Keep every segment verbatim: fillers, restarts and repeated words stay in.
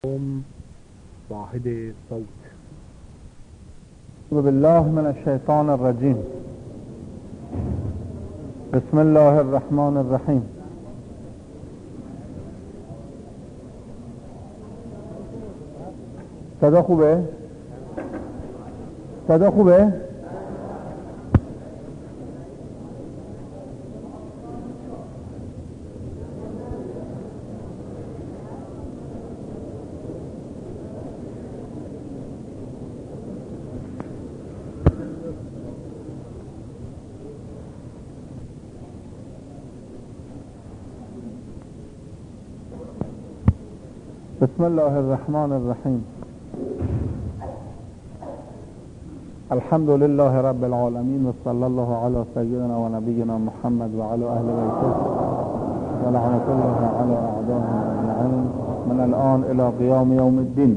قوم واحد صوت. أعوذ بالله من الشيطان الرجيم. بسم الله الرحمن الرحیم. صدا خوبه؟ صدا خوبه؟ بسم الله الرحمن الرحیم. الحمد لله رب العالمین و صلی الله علی سیدنا و نبینا محمد و علی اهل بیته و لعنت الله علی اعدائهم اجمعین من الان الى قیام یوم الدین.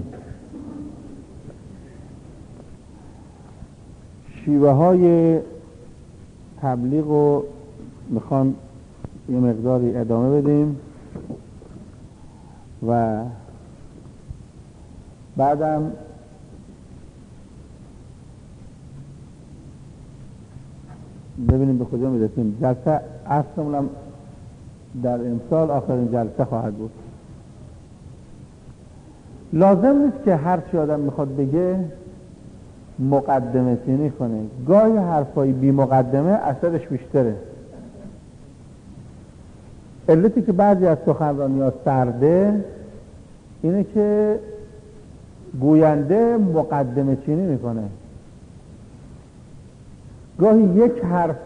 شیوه های تبلیغ رو میخوام یه مقداری ادامه بدیم و بعدم ببینیم به کجا میرسیم. جلسه اصلا در امسال آخرین جلسه خواهد بود. لازم نیست که هر چی آدم میخواد بگه مقدمه چینی کنه. گاهی حرفای بی مقدمه اثرش بیشتره. علتی که بعضی از سخنرانی‌ها سرده اینه که گوینده مقدمه چینی میکنه. گاهی یک حرف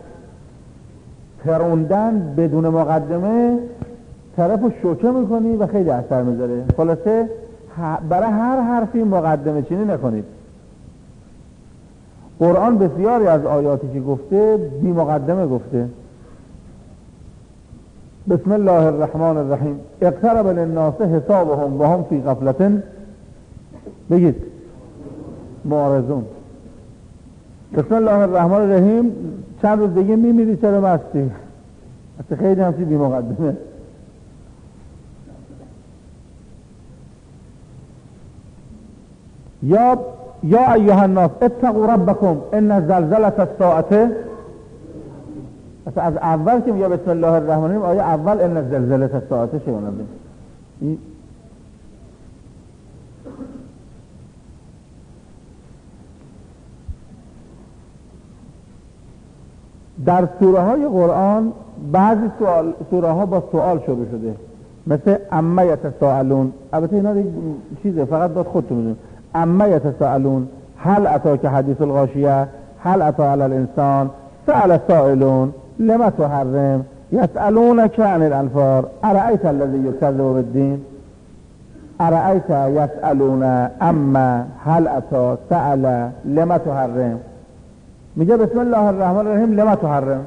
تروندن بدون مقدمه طرف رو شوکه میکنی و خیلی اثر میذاره. خلاصه برای هر حرفی مقدمه چینی نکنید. قرآن بسیاری از آیاتی که گفته بی مقدمه گفته. بسم الله الرحمن الرحیم. اقترب للناس حسابهم و هم فی غفلة بگید معرضون. بسم الله الرحمن الرحیم. چند روز دیگه میمیری چرا مستی؟ اصلا خیلی همچی بی مقدمه. یا یا ایها الناس اتقوا ربکم ان زلزله الساعه. اصلا از اول که یا بسم الله الرحمن الرحیم آیه اول ان زلزله الساعه چه اونم این در سوره های قرآن بعضی سوال سوره ها با سوال شروع شده، مثل اما یتساءلون. البته اینا چیزه فقط داد خودتون میدونید. اما یتساءلون هل اتاک حدیث الغاشیه هل اتا علی الانسان سأل سائلون لما تحرم یسألونک عن الانفار ارأیت الذی یکذب بالدین ارأیت یسألون اما هل اتا سأل لما تحرم. میگه بسم الله الرحمن الرحیم لما تحرم،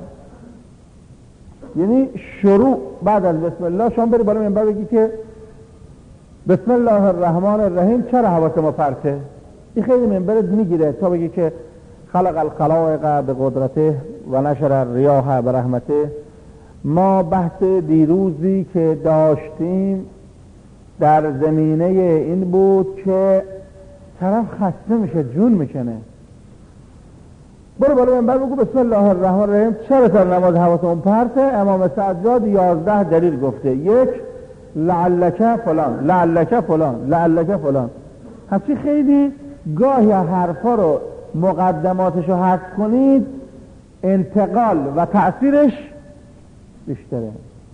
یعنی شروع بعد از بسم الله شما بری بالا منبر بگی که بسم الله الرحمن الرحیم چرا حواس ما پرته. این خیلی منبرت میگیره تا بگی که خلق الخلائق به قدرته و نشر الریاح به رحمته. ما بحث دیروزی که داشتیم در زمینه این بود که طرف خسته میشه، جون میکنه. برو بالا منبر بگو بسم الله الرحمن الرحیم چرا سر نماز حواسمون پرته. امام سجاد یازده دلیل گفته. یک، لعلک فلان لعلک فلان لعلک فلان. همچی خیلی گاهی حرفا رو مقدماتش رو حذف کنید انتقال و تأثیرش بیشتره.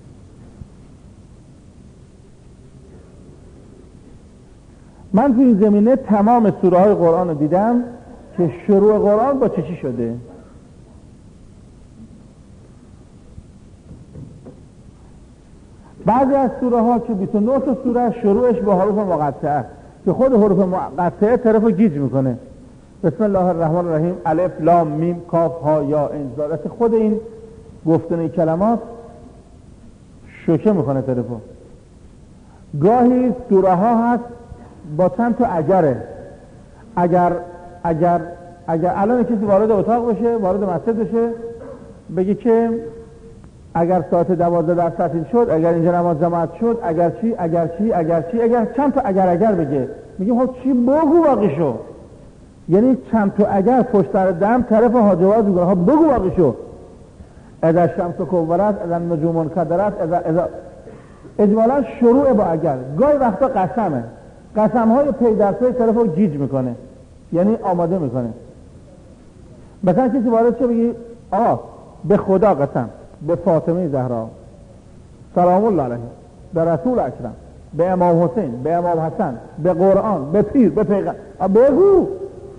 من تو این زمینه تمام سوره های قرآن رو دیدم که شروع قرآن با چه چی شده. بعضی از سوره ها که بیست و نه تا سوره شروعش با حروف مقطعه که خود حروف مقطعه طرف رو گیج میکنه. بسم الله الرحمن الرحیم الف لام میم کاف ها یا این زارت. خود این گفتن کلمات شوکه میکنه طرف رو. گاهی سوره ها هست با چند تا اگره. اگر اگر اگر الان کسی وارد اتاق بشه، وارد مسجد بشه، بگه که اگر ساعت دوازده در تعطیل شد، اگر اینجا نماز جماعت شد، اگر چی اگر چی اگر چی اگر چند تا اگر اگر بگه، میگیم خب چی بگو باقی شو. یعنی چند تا اگر پشت سر دم طرف حاجواز میگه ها بگو باقی شو. اذا الشمس کورت، اذا النجوم انکدرت، اذا اذا اجمالا شروع با اگر. گاهی وقتا قسمه، قسم‌های پی در پی طرفو گیج میکنه، یعنی آماده میکنه. مثلا کسی وارد شه بگی آقا به خدا قسم، به فاطمه زهرا سلام الله علیها، به رسول اکرم، به امام حسین، به امام حسن، به قرآن، به پیر، به پیغمبر بگو.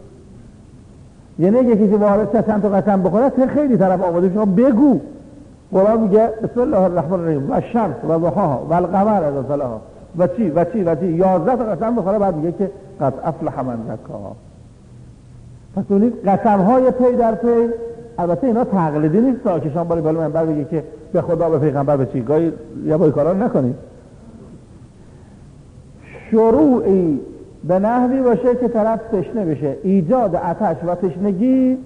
یعنی یکی که وارد شه چند تا قسم بخوره خیلی طرف آماده میشه بگو. قرآن میگه بسم الله الرحمن الرحیم و شمس و ضحاها و القمر اذا طلعها و چی و چی و چی یازده تا قسم بخوره، بعد میگه که قد افلح من زکاها. پس اون قسم های پی در پی، البته اینا تقلیدی نیست که شما برای بالا منبر بگی که به خدا به پیغمبر به چی، گاهی یه بای کارا رو نکنید. شروعی به نحوی باشه که طرف تشنه بشه. ایجاد آتش و تشنگی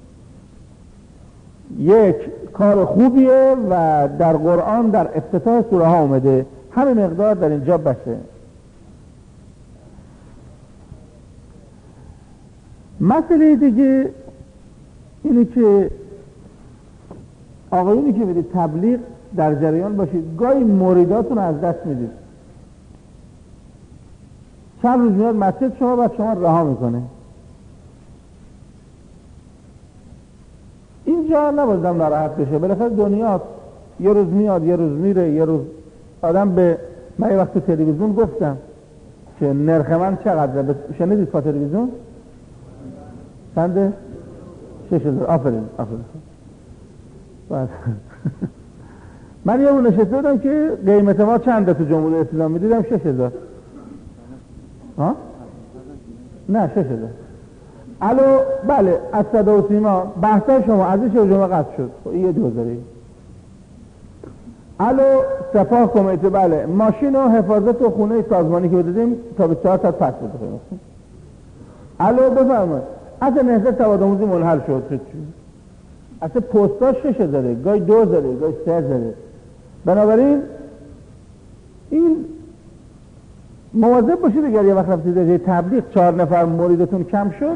یک کار خوبیه و در قرآن در افتتاح سوره ها اومده. همین مقدار در اینجا بسه. مسئله دیگه اینه که آقایونی که میدید تبلیغ در جریان باشید، گاهی مریداتون از دست میدید. چند روز میاد مسجد شما بعد شما رها میکنه. اینجا نبازم ناراحت بشه، بالاخره دنیا یه روز میاد یه روز میره. یه روز آدم به من یه وقت تلویزیون گفتم که نرخ من چقدره، شنیدید پا تلویزیون؟ چنده؟ شش هزار. آفرین آفرین. من یه اون نشسته بودم که قیمت ما چنده تو جمهوری اسلامی، دیدم شش هزار. ها؟ نه شش هزار. الو بله از صدا و سیما بحثای شما از این جمعه قطع شد. خب این یه دوزاری. الو سپاه کمیته بله ماشین و حفاظت و خونه سازمانی که بدادیم تا به چهار تا پس بده. الو بفرمایید اصلا نهضت سوادآموزی منحل شد. شد اصلا پستاش شش هزاره، گاهی دو هزاره، گاهی سه هزاره. بنابراین این مواظب باشید اگر یه وقت رفتید در تبلیغ چهار نفر مریدتون کم شد،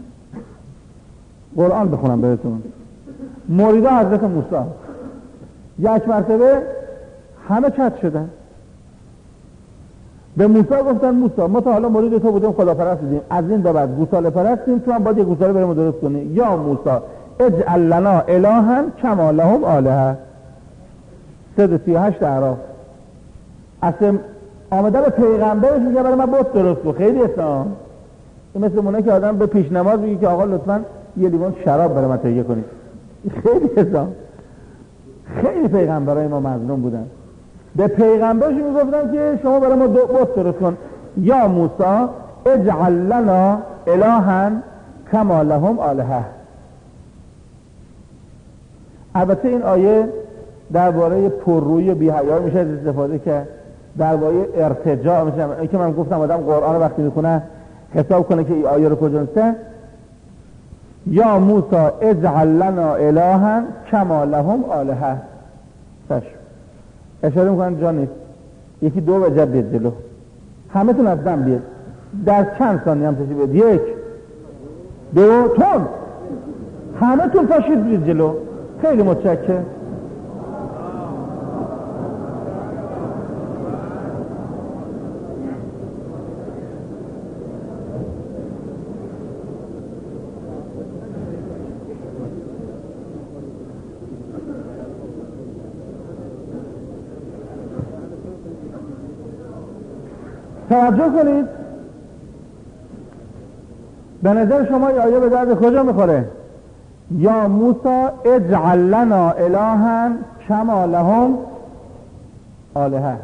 قرآن بخونم بهتون. مریدا حضرت موسی یک مرتبه همه کت شدن. به موسی گفتن موسی ما تا حالا مرید تو بودیم خدا پرست بودیم، از این به بعد گوساله پرستیم، تو هم باید یه گوساله بریم درست کنی. یا موسی اجعل لنا الها کما لهم آلهه. صد و سی و هشت اعراف. اصلا آمده به پیغمبرش میگه برای من بت درست کن. خیلی اسلام این مثل مونه که آدم به پیش نماز میگه که آقا لطفاً یه لیوان شراب برای من تهیه کنید. خیلی اسلام. خیلی پیغمبرای ما مظلوم بودن. به پیغمبرش میگفتن که شما برای ما بت درست کن. یا موسی اجعل لنا الها کما لهم آلهه. البته این آیه درباره پررویی بی‌حیا میشه استفاده کرد، درباره ارتجاع میشه. این که من گفتم آدم قرآن وقتی میخونه حساب کنه که این آیه رو کجا نوشته. یا موسی اجعل لنا الها کما لهم آلهه. تاش اشاره میکنن جا نیست، یکی دو وجب بیاد جلو، همه تون از دم بیاد در چند ثانیه هم تشی بیاد. یک دو تون همه تون پاشید بیاد جلو. خیلی متشکرم. توجه کنید، به نظر شما این آیه به درد کجا میخوره؟ یا موسی اجعل لنا الها کما لهم آلهه.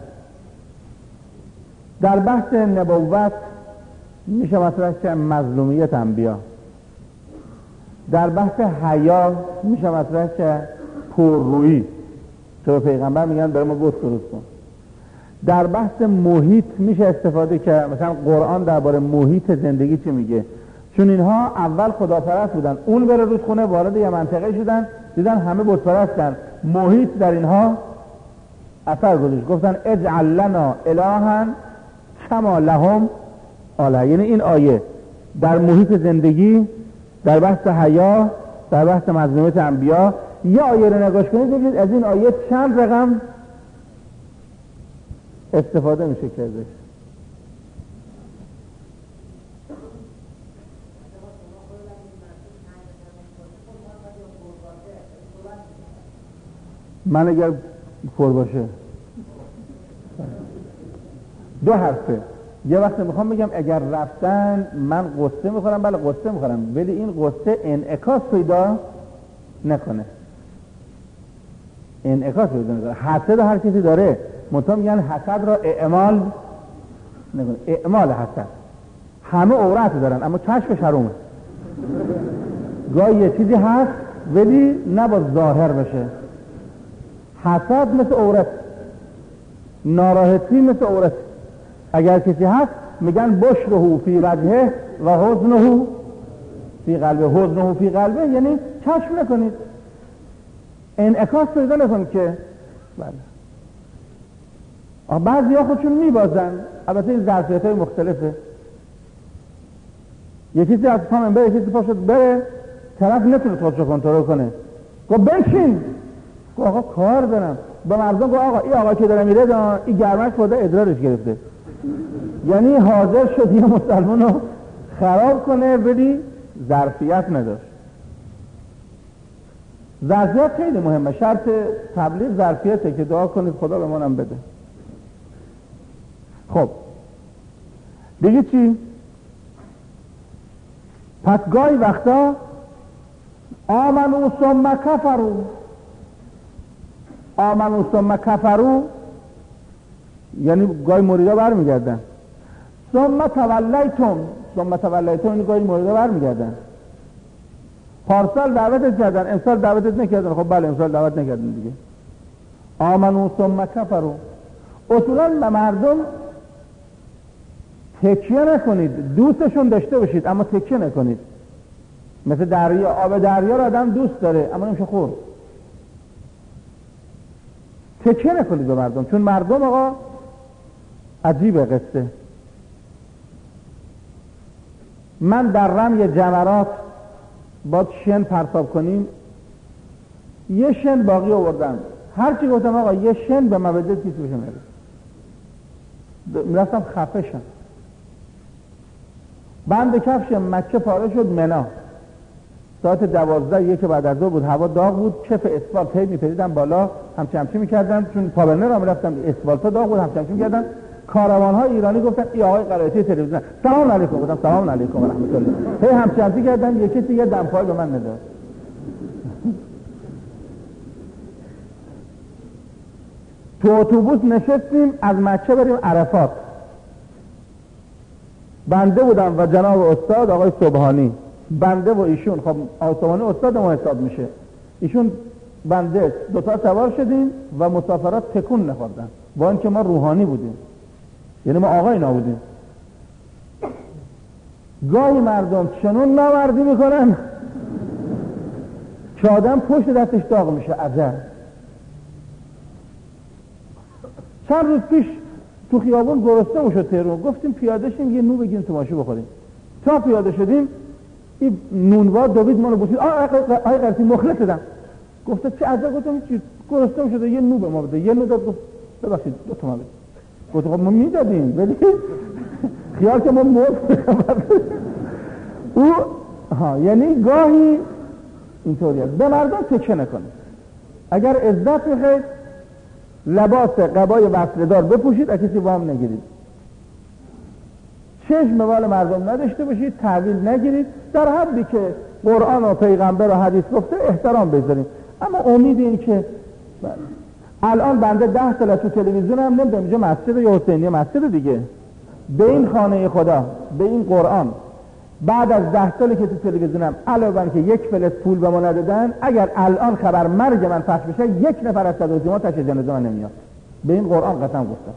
در بحث نبوت میشه مطرح که مظلومیت انبیا، در بحث حیا میشه مطرح که پررویی که به پیغمبر میگن برای ما بت درست کن. در بحث محیط میشه استفاده که مثلا قرآن درباره محیط زندگی چی میگه، چون اینها اول خداپرست بودن، اون بره رودخونه وارد یه منطقه شدن دیدن همه بت پرستن، محیط در اینها اثر گذاشت. گفتن اجعل لنا الها کما لهم آله. یعنی این آیه در محیط زندگی، در بحث حیا، در بحث مظلومیت انبیا، یه آیه رو نگاش کنید ببینید از این آیه چند رقم استفاده میشه کردش. من اگر پر باشه دو حرفه. یه وقت میخوام بگم اگر رفتن من قصه میخورم، بله قصه میخورم، ولی این قصه انعکاس پیدا نکنه، انعکاس پیدا نکنه. حسد هر کسی داره، منتها میگن حسد را اعمال نکنه. اعمال حسد، همه عورت دارن اما چشمش حرومه. گاهی یه چیزی هست ولی نباید ظاهر بشه. حسد مثل عورت، ناراحتی مثل عورت. اگر کسی هست میگن بشره فی وجهه و حزنه فی قلبه. حزنه فی قلبه یعنی چشم نکنید، انعکاس پیدا نکنید که بله. بعضی ها خودشون میبازن، البته این ظرفیت های مختلفه. یکی کسی از پا من بره، یکی کسی پا شد بره، طرف نتونه خودشو کنترل کنه، گفت بنشین، گفت آقا کار دارم. به مردم گفت آقا این آقا که داره میره این گرمش خدا ادرارش گرفته. یعنی حاضر شد یه مسلمان رو خراب کنه ولی ظرفیت نداشت. ظرفیت خیلی مهمه، شرط تبلیغ ظرفیته که دعا کنید خدا به منم بده. خب دیگه چی؟ پس گاهی وقتا آمنو ثم کفروا، آمنو ثم کفروا یعنی گاهی مریدا برمیگردن. ثم تولیتم، ثم تولیتم یعنی گاهی مریدا برمیگردن. پارسال دعوتت کردن، امسال دعوتت نکردن. خب بله امسال دعوت نکردن دیگه. آمنو ثم کفروا. اصولا به مردم تکیه نکنید، دوستشون داشته باشید اما تکیه نکنید. مثل دریا، آب دریا رو آدم دوست داره اما نمیشه خورد. تکیه نکنید به مردم، چون مردم آقا عجیبه قصه. من در رمی جمرات با شن پرتاب کنیم، یه شن باقی آوردم، هر چی گفتم آقا یه شن به من بده کسی بشه نرید، میرفتم خفه شم. بند کفش مکه پاره شد منا، ساعت دوازده یک بعد از ظهر بود، هوا داغ بود، کف اسفالت هی میپریدم بالا، همچی همچی میکردم، چون پابرنه را میرفتم اسفالت داغ بود، همچی همچی میکردم. کاروان های ایرانی گفتن ای آقای قرائتی تلویزیون سلام علیکم، گفتم سلام علیکم و رحمت الله، هی همچی همچی کردم. یکی دیگه دمپای به من نداد. تو اتوبوس نشستیم از مکه بریم عرفات. بنده بودم و جناب استاد آقای صبحانی، بنده و ایشون. خب آسمانی استاد ما حساب میشه، ایشون بنده دوتا سوار شدیم و مسافرات تکون نخوردن، با اینکه ما روحانی بودیم، یعنی ما آقای نبودیم. گاهی مردم چنون نامردی میکنن که آدم پشت دستش داغ میشه. عجب. چند روز پیش تو خیابون گرسنه میشد تهران، گفتیم پیاده شیم یه نون بگیریم تو ماشین بخوریم. تا پیاده شدیم این نونوا دوید ما رو بوسید. آقای قرطی مخلص شدم. گفته چه عجب. گفتم چی؟ گرسنه میشد یه نون به ما بده. یه نون داد، گفت ببخشید دو تومن بده. گفتم خب ما میدادیم ولی خیال که ما مرد. او ها یعنی گاهی اینطوریه. به مردم تکیه نکنید. اگر عزت میخواید لباس قبای وصله‌دار بپوشید، از کسی وام نگیرید. چشم به مال مردم نداشته باشید، تحویل نگیرید. در حدی که قرآن و پیغمبر و حدیث گفته احترام بذارید. اما امید این که الان بنده ده سال تو تلویزیون هم نمیدونم اینجا مسجد یا حسینیه مسجد دیگه، به این خانه خدا، به این قرآن، بعد از ده سالی که تو تلویزیونم علاوه که یک فلس پول به ما ندادن، اگر الان خبر مرگ من پخش بشه یک نفر از صدوزی ما تشه جنازه من نمیاد. به این قرآن قسم گفتم.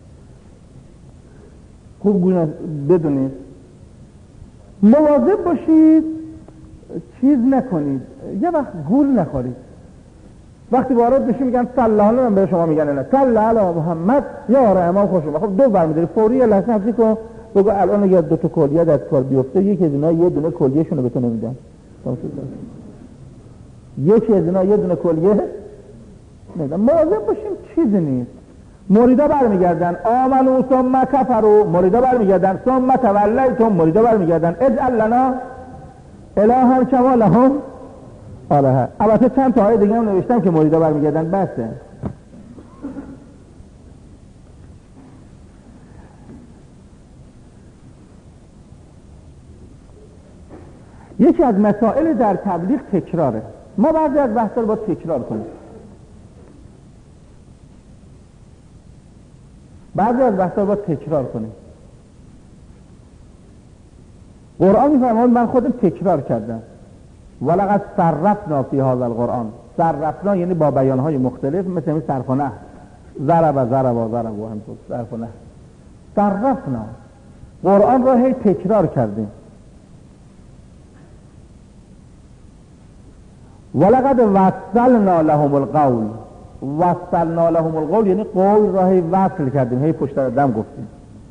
خوب گونه بدونید، مواظب باشید چیز نکنید، یه وقت گول نخورید. وقتی وارد میشی میگن صلی علی من به شما میگن نه صلی علی محمد یا آره امام خوش اومد. خب دو برمی‌داری فوری لحظه حفظی کن بگو الان اگر دو تا کلیه از کار بیفته یکی از اینا یه دونه کلیه‌شون رو به تو نمیدن. یکی از اینا یه دونه کلیه نمیدن. مواظب باشیم چیزی نیست. مریدا برمیگردن آمنو ثم کفروا، مریدا برمیگردن ثم تولیتم، مریدا برمیگردن اجعل لنا الها کما لهم آلهه. البته چند تا آیه دیگه هم نوشتم که مریدا برمیگردن بسه. یکی از مسائل در تبلیغ تکراره. ما بعضی از بحثا رو باید تکرار کنیم. بعضی از بحثا رو باید تکرار کنیم. قرآن میفرماید من خودم تکرار کردم. ولقد صرفنا فی هذا القرآن. صرفنا یعنی با بیانهای مختلف مثل این صرف و نحو. ضرب ضرب و ضرب و همینطور صرف و نحو. صرفنا قرآن را هی تکرار کردیم. ولقد وصلنا لهم القول. وصلنا لهم القول یعنی قول را هی وصل کردیم، هی پشت در دم گفتیم.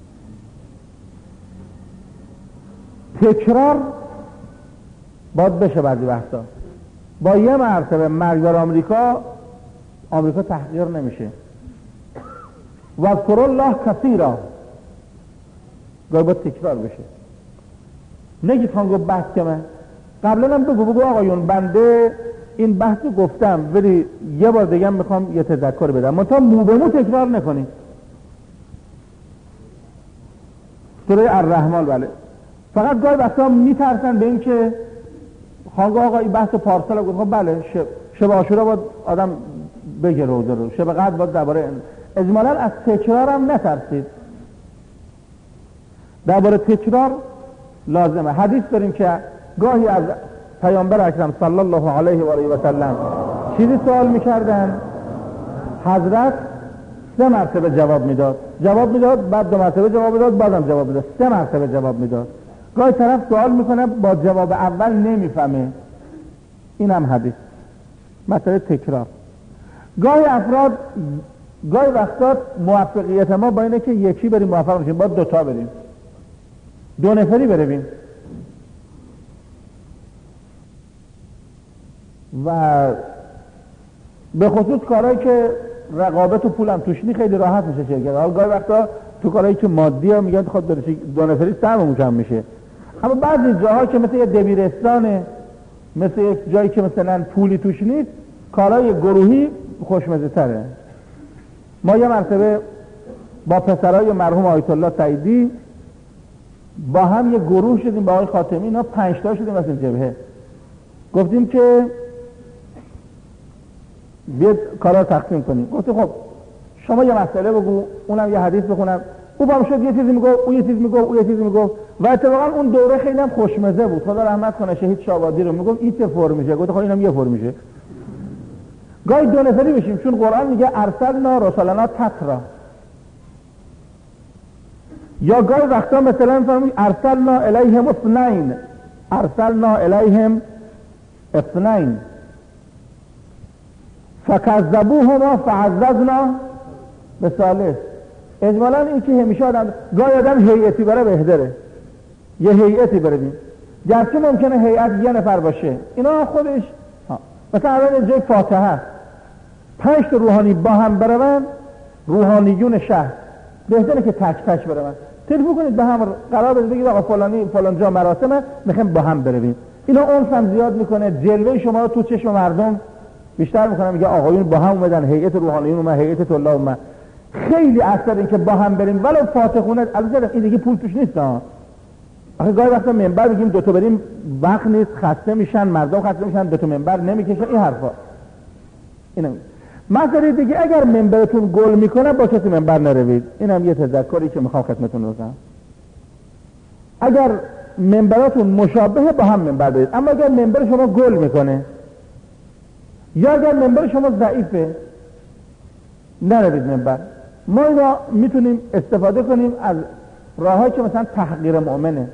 تکرار باید بشه بعضی وقتا. با یه مرتبه مرگ بر آمریکا آمریکا تحقیر نمیشه. واذکروا الله کثیرا گاهی باید تکرار بشه. نگید خان گفت بحث که من قبلا هم بگو بگو آقایون بنده این بحث رو گفتم ولی یه بار دیگه میخوام یه تذکر بدم، منتها مو به مو تکرار نکنید. سوره الرحمن بله. فقط گاهی وقتا میترسن به این که خانگاه آقا این بحث پارسال گفت خب بله شب, شب عاشورا باید آدم بگه روزه رو، شب قدر باید درباره اجمالا از تکرار هم نترسید. درباره تکرار لازمه. حدیث داریم که گاهی از پیامبر اکرم صلی الله علیه و آله و سلم چیزی سوال میکردن، حضرت سه مرتبه جواب میداد جواب میداد بعد دو مرتبه جواب میداد بعدم جواب میداد، سه مرتبه جواب میداد. گاهی طرف سوال میکنه با جواب اول نمیفهمه، این هم حدیث. مسئله تکرار. گاهی افراد گاهی وقتا موفقیت ما با اینه که یکی بریم موفق میشیم، باید دوتا بریم، دو نفری برویم. و به خصوص کارهایی که رقابت و پولم توش نی خیلی راحت میشه شرکت. حالا گاهی وقتا تو کارهایی که مادی ها میگن خود دو نفری سهممون کم میشه. اما بعضی جاها که مثل یه دبیرستانه، مثل یک جایی که مثلا پولی توش نیست، کارهای گروهی خوشمزه تره. ما یه مرتبه با پسرای مرحوم آیت الله سعیدی با هم یه گروه شدیم با آقای خاتمی، اینا پنج تا شدیم واسه جبهه. گفتیم که بیاد کارا رو تقسیم کنیم. گفتیم خب شما یه مسئله بگو، اونم یه حدیث بخونم. او بام شد یه چیزی میگه، او یه چیزی میگه، او یه چیزی میگه. و اتفاقا اون دوره خیلی هم خوشمزه بود. خدا رحمت کنه شهید شاوادی رو. میگم این چه فرمیشه؟ گفت خب اینم یه فرمیشه. گاهی دو نفری میشیم چون قرآن میگه ارسلنا رسلنا تترا. یا گاهی وقتا مثلا میفهمید ارسلنا الیهم اثنین، ارسلنا الیهم اثنین فکذبوهما فعززنا بثالث. اجمالا این که همیشه آدم گاهی آدم هیئتی بره بهتره، یه هیئتی بریم، گرچه ممکنه هیئت یه نفر باشه. اینا خودش ها. مثلا الان جای فاتحه پنج تا روحانی با هم برون، روحانیون شهر، بهتره که تک تک برون. تلفن کنید به هم قرار بدید بگید آقا فلانی فلان جا مراسمه میخوایم با هم برویم. اینا اونس هم زیاد میکنه، جلوه شما رو تو چشم مردم بیشتر میکنه. میگه آقایون با هم اومدن، هیئت روحانیون اومد، هیئت طلاب اومد. خیلی اثر این که با هم بریم ولو فاتحونه. البته این دیگه پول توش نیست ها. آخه گاهی وقتا منبر بگیم دو تا بریم وقت نیست، خسته میشن مردم، خسته میشن، دو تا منبر نمیکشه، این حرفا. اینم مسئله دیگه اگر منبرتون گل میکنه با کسی منبر نروید. اینم یه تذکری که میخوام خدمتتون بگم. اگر منبراتون مشابهه با هم منبر برید. اما اگر منبر شما گل میکنه یا اگر منبر شما ضعیفه نروید منبر. ما اینا میتونیم استفاده کنیم از راهایی که مثلا تحقیر مؤمنه.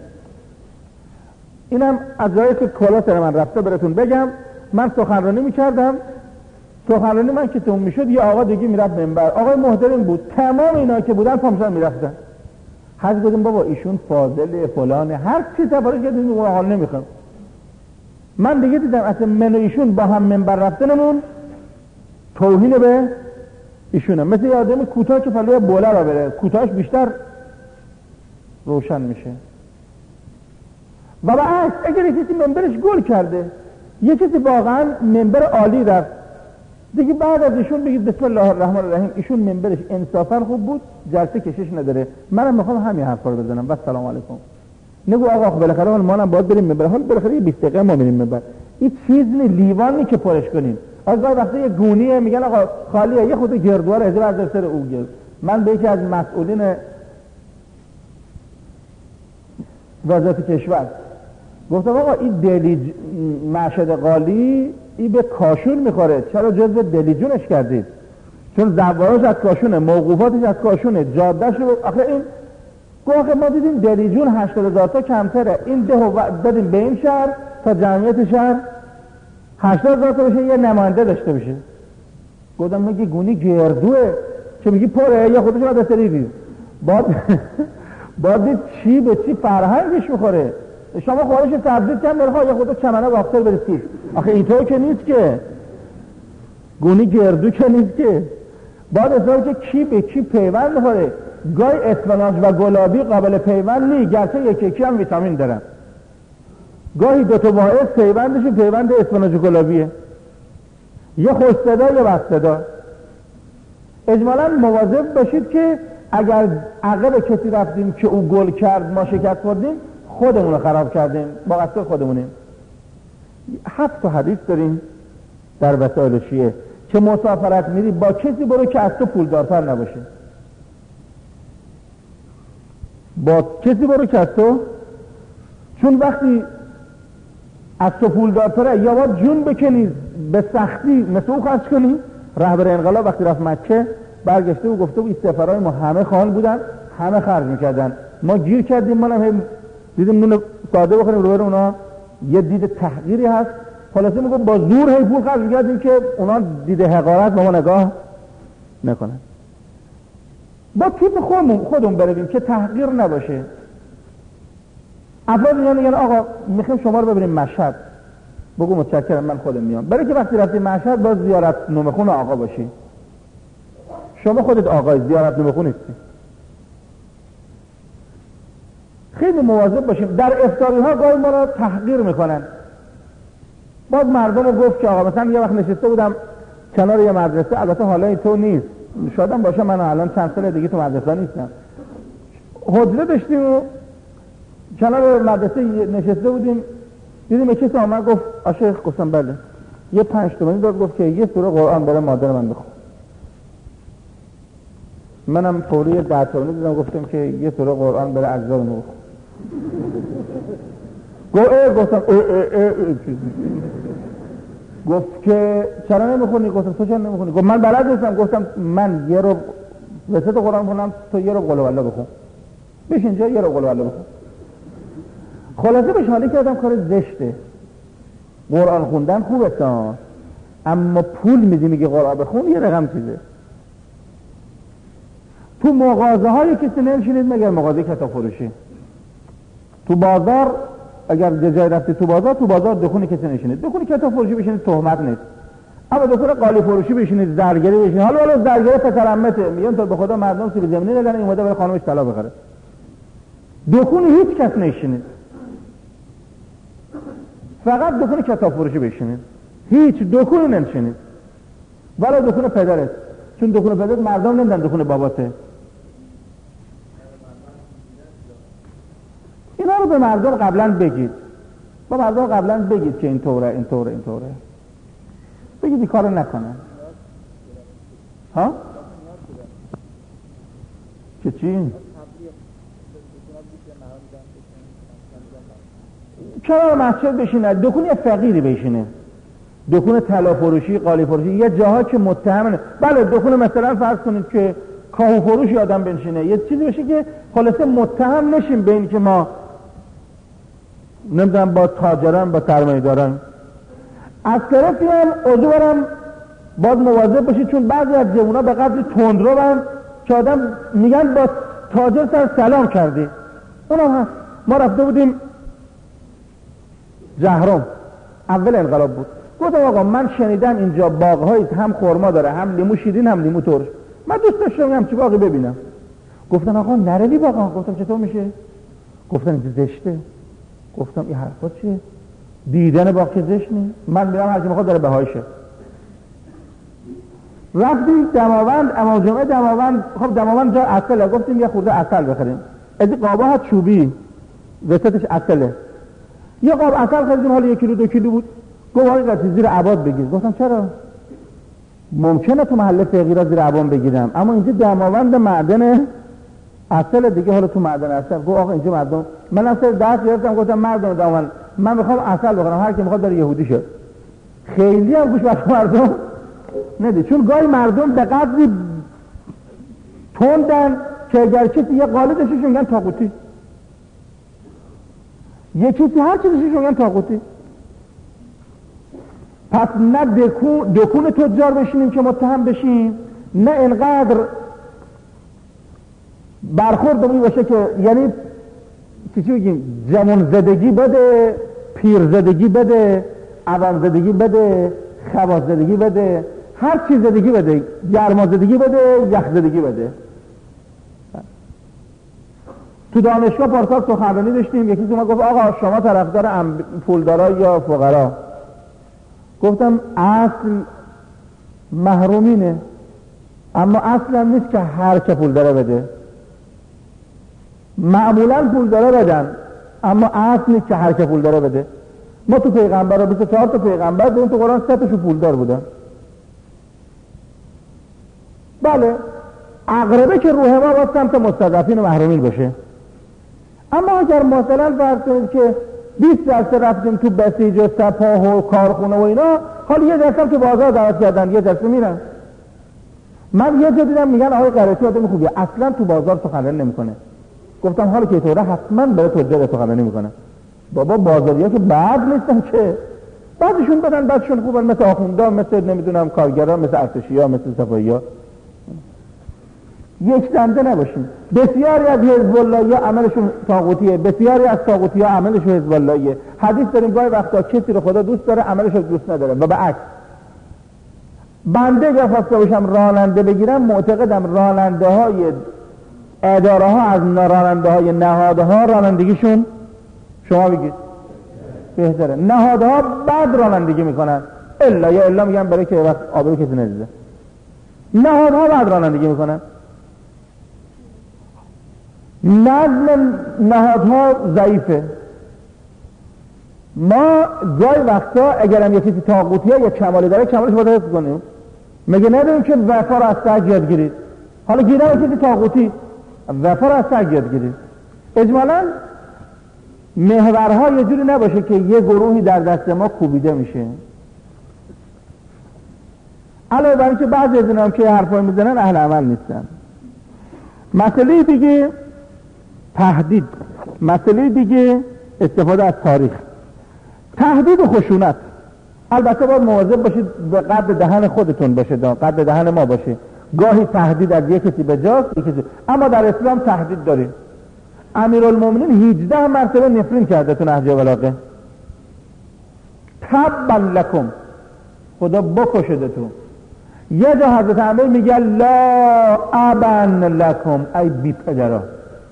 اینم از جایی که کلا سر من رفته براتون بگم. من سخنرانی میکردم سخنرانی من که تموم میشد یه آقا دیگه میرفت منبر، آقای محترم بود، تمام اینا که بودن پامشان میرفتن. حضرت گفتم بابا ایشون فاضل فلانه، هر چی تفارش کردیم اون حال نمیخوام. من دیگه دیدم اصلا من و ایشون با هم منبر رفتنمون توهین به ایشونه، مثل یه آدم کوتاه که پلوی بوله را بره، کوتاهش بیشتر روشن میشه. و بعد اگر یه کسی منبرش گل کرده، یه کسی واقعا منبر عالی رفت، دیگه بعد از ایشون بگید بسم الله الرحمن الرحیم، ایشون منبرش انصافا خوب بود، جلسه کشش نداره. منم میخوام همین حرفا رو بزنم. و سلام علیکم. نگو آقا بالاخره حال ما هم باید بریم منبر، حال بالاخره بیست دقیقه ما میریم منبر. این چیز نی، لیوانی که پرش کنیم. از وقتی یه گونیه میگن آقا خالیه، یه خود گردوار از از سر او گرد. من به یکی از مسئولین وزارت کشور گفتم آقا این دلی مشهد قالی این به کاشون میخوره، چرا جزو دلیجونش کردید؟ چون زواراش از کاشونه، موقوفاتش از کاشونه، جادهش رو آخه این گفت ما دیدیم دلیجون هشتاد هزار تا کمتره، این ده دادیم به این شهر تا جمعیت شهر هشتاد هزار تا بشه، یه نماینده داشته بشه. گفتم میگی گونی گردوه که میگی پره، یا خودش رو دستری دید باید باید دید چی به چی فرهنگش میخوره. شما خواهش تبدیل کن برخواه یا خودت چمنه واقتر برسید. آخه اینطور که نیست که گونی گردو که نیست که باید اصلا که کی به کی پیوند میخوره. گای اسفناج و گلابی قابل پیوند نی، گرچه یکی یکی هم ویتامین دارن. گاهی دو تا باعث پیوندشون پیوند اسفناج و گلابیه، یه خوش صدا یه بد صدا. اجمالا مواظب باشید که اگر عقب کسی رفتیم که او گل کرد ما شکست خوردیم، خودمون رو خراب کردیم، مقصر خودمونیم. هفت تا حدیث داریم در وسائل شیعه که مسافرت میری با کسی برو که از تو پولدارتر نباشه، با کسی برو که از تو، چون وقتی از تو پولدارتره یا باید جون بکنی به سختی مثل او خرج کنی. رهبر انقلاب وقتی رفت مکه برگشته و گفته و این سفرهای ما همه خان بودن، همه خرج میکردن، ما گیر کردیم، ما هم دیدیم نون ساده بخوریم رو بر اونا یه دید تحقیری هست. خلاصه میگم با زور هی پول خرج میکردیم که اونا دید حقارت با ما نگاه نکنن. با تیپ خودمون خودمون برویم که تحقیر نباشه. افراد میگن میگن آقا میخوایم شما رو ببریم مشهد، بگو متشکرم من خودم میام. برای که وقتی رفتیم مشهد باز زیارت نومخون آقا باشی. شما خودت آقای زیارت نومخون نیستی. خیلی مواظب باشیم. در افطاری ها گاهی ما را تحقیر میکنن. باز مردم رو گفت که آقا مثلا یه وقت نشسته بودم کنار یه مدرسه، البته حالا تو نیست، شادم باشه من الان چند سال دیگه تو مدرسه نیستم، حجره داشتیم و کنار مدرسه نشسته بودیم، دیدیم یه کسی آمد گفت آشیخ، گفتم بله، یه پنج تومانی داد، گفت که یه سوره قرآن برای مادر من بخون. منم فوری ده تومانی دیدم گفتم که یه سوره قرآن برای اجزا من بخون. گفت اه گفتم اه اه اه اه گفت که چرا نمیخونی؟ گفتم تو چرا نمیخونی؟ گفت من بلد نیستم. گفتم من یه رو وسط قرآن خونم، تو یه رو قل هو الله بخون، بشین اینجا یه رو قل هو الله بخون. خلاصه بهش حالی کردم کار زشته. قرآن خوندن خوبه تا، اما پول میدی میگه قرآن بخون یه رقم چیزه. تو مغازه های کسی نمیشینید مگر مغازه کتاب فروشی. تو بازار اگر جای رفتی تو بازار، تو بازار دکونی کسی نشینید، دکونی کتاب فروشی بشینید تهمت نیست، اما دکون قالی فروشی بشینید، زرگری بشینید. حالا حالا زرگری پسرعمته، میگن تو به خدا مردم سیب زمینی دادن، این اومده برای خانمش طلا بخره. دکونی هیچ کس نشینید، فقط دکون کتاب فروشی بشینید، هیچ دکونی نشینید، ولی دکون پدرت، چون دکون پدرت مردم نمیدن دکون باباته. اینا رو به مردم قبلا بگید، با مردم قبلا بگید که اینطوره اینطوره اینطوره، بگید این کارو نکنن. ها؟ که چی؟ چرا مسجد بشینه؟ دکون یه فقیری بشینه، دکون طلا فروشی، قالی فروشی، یه جاها که متهمه. بله دکون مثلا فرض کنید که کاهو فروشی آدم بنشینه، یه چیزی بشه که خلاصه متهم نشیم به این که ما نمیدونم با تاجران با سرمایه دارن. از طرفی هم عضو برم باز مواظب باشید، چون بعضی از جوونا به قدر تندروان که آدم میگن با تاجر سر سلام کردی. اونم هست. ما رفته بودیم جهرم، اول انقلاب بود. گفتم آقا من شنیدم اینجا باغ‌هایی هم خرما داره، هم لیمو شیرین، هم لیمو ترش. من دوست داشتم همچین باغی ببینم. گفتن آقا نروی باغا. گفتم چطور میشه؟ گفتن اینجا زشته. گفتم این حرفا چیه؟ دیدن باغ که زشت نیست. من میرم هر کی میخواد داره بهایشه. رفتیم دماوند، اما جمعه دماوند، خب دماوند جا عسله، گفتیم یه خورده عسل بخریم. از این قابا ها چوبی وسطش عسله. یه قاب عسل خریدیم، حالا یک کیلو دو کیلو بود. گفت آقا قطعی زیر عباد بگیر. گفتم چرا؟ ممکنه تو محله فقیرا زیر عباد بگیرم، اما اینجا دماوند معدن عسل دیگه، حالا تو معدن عسل. گفت آقا اینجا مردم، من اصلا دست گرفتم گفتم مردم دماوند من میخوام عسل بخرم، هر کی میخواد بره یهودی شه. خیلی هم گوش واسه مردم نده، چون گاهی مردم به قدری تندن که اگر کسی یه قالدشش میگن طاغوتی، یه کسی هر چیزش میگن طاغوتی. پس نه دکون دکون تجار بشینیم که متهم بشیم، نه انقدر برخوردمون باشه که یعنی چی چی بگیم جوان زدگی بده، پیر زدگی بده، عوام زدگی بده، خواص زدگی بده، هر چیز زدگی بده، گرما زدگی بده، یخ زدگی بده. تو دانشگاه پارسال سخنرانی داشتیم، یکی تو ما گفت آقا شما طرفدار پولدارا یا فقرا؟ گفتم اصل محرومینه، اما اصل هم نیست که هر که پول داره بده. معمولا پول داره بدن، اما اصل نیست که هر که پول داره بده. ما تو پیغمبر رو بیست و چهار تا پیغمبر داریم، تو قرآن سه تاشون پولدار بودن. بله عقربه که روح ما باید سمت مستضعفین و محرومین باشه. اما اگر مثلا فرض کنید که بیست درصد رفتیم تو بسیج و سپاه و کارخونه و اینا، حالا یه درصد که بازار دعوت کردن یه درصد میرن. من یه جا دیدم میگن آقای قرائتی آدم خوبیه، اصلا تو بازار سخنرانی نمیکنه. گفتم حالا که طوره حتما برای تجار سخنرانی میکنه. بابا بازاریا که بد نیستن که، بعضشون بدن بعضشون خوبن، مثل آخوندا، مثل نمیدونم کارگران، مثل ارتشیا، مثل صفایی‌ها. یک دنده نباشیم. بسیاری از حزب اللهی عملشون طاغوتیه، بسیاری از طاغوتی‌ها عملشون حزب اللهیه. حدیث داریم گاهی وقتا کسی رو خدا دوست داره عملش رو دوست نداره و برعکس. بنده اگر خواسته باشم راننده بگیرم، معتقدم راننده های اداره ها از راننده های نهادها رانندگیشون شما بگید بهتره. نهادها بد رانندگی میکنن، الا یا الا میگن برای که وقت آبرو کسی نریزه. نهادها بد رانندگی میکنن، نظم نهادها ضعیفه. ما گاهی وقتا اگرم یکی طاغوتیه یا کمالی داره، کمالش باید حفظ کنیم. مگه نداریم که وفا رو از سگ یاد گیرید؟ حالا گیرم کسی طاغوتی، وفا رو از سگ یاد گیرید. اجمالاً محورها یه جوری نباشه که یه گروهی در دست ما کوبیده میشه. علاوه بر اینکه بعضی از اینا هم که حرفایی میزنن اهل عمل نیستن. مسئله دیگه تهدید، مسئله دیگه استفاده از تاریخ. تهدید و خشونت البته باید مواظب باشید به قد دهن خودتون باشه، قد دهن ما باشه. گاهی تهدید از یک کسی به جاست، یک کسی، اما در اسلام تهدید داریم. امیرالمومنین هجده مرتبه نفرین کرده تو نهج البلاغه. تبا لکم، خدا بکشدتون. یه جا حضرت امیر میگه لا ابن لکم، ای بی پدرها.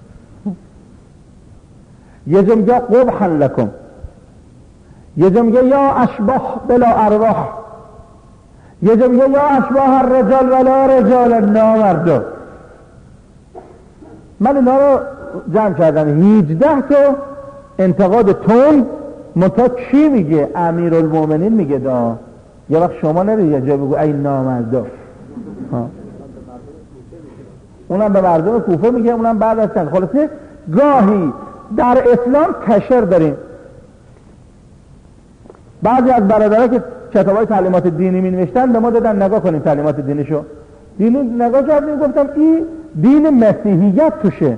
یه جا میگه قبحا لکم، یه جا میگه یا اشباح بلا ارواح، یه جا میگه یا اشباح الرجال ولا رجال نامردا. من اینا رو جمع کردم، هجده تا انتقاد تون. منتها کی میگه؟ امیرالمومنین میگه دا. یه وقت شما نرید یه جا بگو ای نامردا. اونم به مردم کوفه میگه، اونم بعد از چند. خلاصه گاهی در اسلام کشر داریم. بعضی از برادرها که کتابای تعلیمات دینی می نوشتن به ما دادن نگاه کنیم تعلیمات دینیشو. دینی نگاه کردیم، گفتم این دین مسیحیت توشه.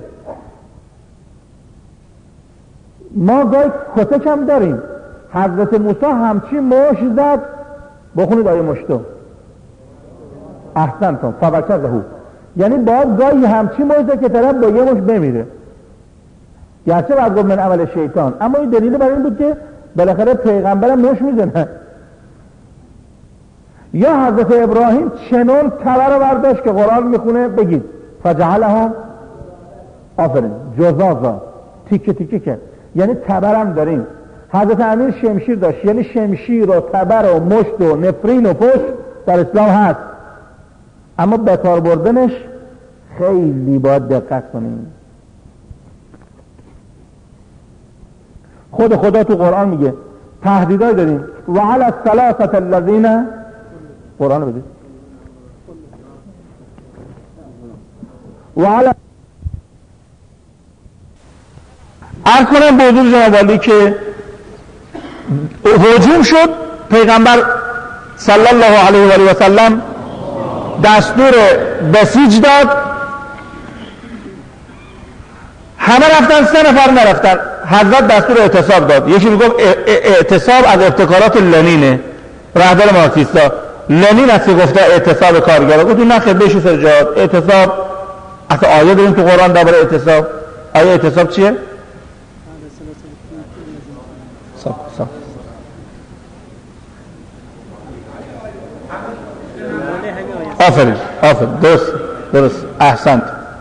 ما گاهی کتک هم داریم. حضرت موسی همچی مش زد، بخونید آیه مشتو. احسنتم فوکزه، یعنی باید گاهی همچی موزه که طرف با یه مش بمیره، گرچه باید گفت من عمل شیطان، اما این دلیل برای این بود که بالاخره پیغمبرم مش میزنه. یا حضرت ابراهیم چنون تبر رو برداشت که قرآن میخونه بگید فجعلهم آفرین جزازا، تیکه تیکه کرد، یعنی تبرم داریم. حضرت امیر شمشیر داشت، یعنی شمشیر و تبر و مشت و نفرین و پشت در اسلام هست، اما به کار بردنش خیلی باید دقت کنیم. خود خدا تو قرآن میگه تهدیدای داریم و علی الثلاثه الذین، قرآن رو بدید و علی عرض کنم به حضور جناب عالی که هجوم شد، پیغمبر صلی الله علیه و آله و سلم دستور بسیج داد، همه رفتن، سه نفر نرفتن، حضرت دستور اعتصاب داد. یکی میگفت اعتصاب از ابتکارات لنینه، رهبر مارکسیستا، لنین است که گفته اعتصاب کارگرا. گفتم نه خیر، بهش سرجات اعتصاب اصلا آیه داریم تو قرآن درباره اعتصاب؟ آیه اعتصاب چیه؟ صح صح آفرین آفرین درست درست احسنت.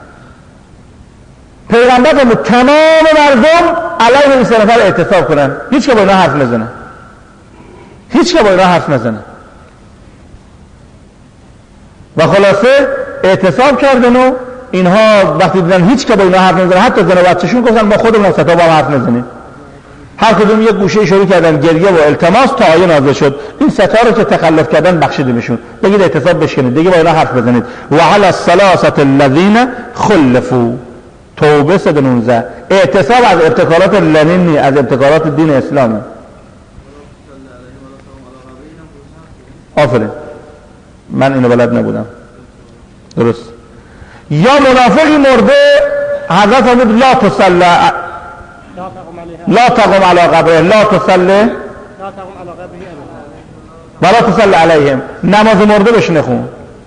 پیغمبر فرمود تمام مردم علیه این سه نفر اعتصاب کنن، هیچ که با اینا حرف نزنه، هیچ که با اینا حرف نزنه. و خلاصه اعتصاب کردن و اینها وقتی دیدن هیچ که با اینا حرف نزنه، حتی زن و بچه‌شون گفتن ما خودمون سه تا با هم حرف نزنیم. هر کدوم یک گوشه شروع کردن گریه و التماس تا آیه نازل شد این ستا رو که تخلف کردن بخشیده میشون. بگید اعتصاب بشکنید دیگه با اینا حرف بزنید. و علی الثلاثه الذین خلفوا، توبه صد و نوزده. اعتصاب از ابتکارات لنین نی، از ابتکارات دین اسلامه. آفرین، من اینو بلد نبودم. درست. یا منافقی مرده، حضرت فرمود لا تصلی لا تقم علی قبره، لا تصلی ولا تصلی علیهم، نماز مرده بهش نخون.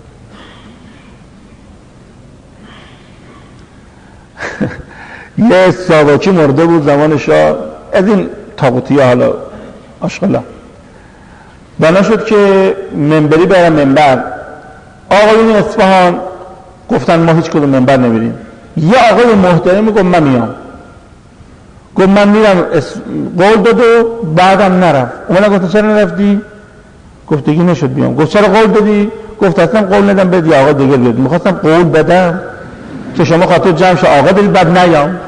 یه ساواکی مرده بود زمان شاه، از این طاغوتی ها، حالا آشغالا بنا شد که منبری برن منبر. آقایون اصفهان گفتن ما هیچ کدوم منبر نمیریم. یه آقای محترمی گفت من میام، گفت من میرم، قول داد و بعدم نرفت. اومدن گفت چرا نرفتی؟ گفت دیگه نشد بیام. گفت چرا قول دادی؟ گفت اصلا قول ندم بدی آقا دیگه بیاد. میخواستم قول بدم که شما خاطر جمع شو آقا دارید بعد نیام.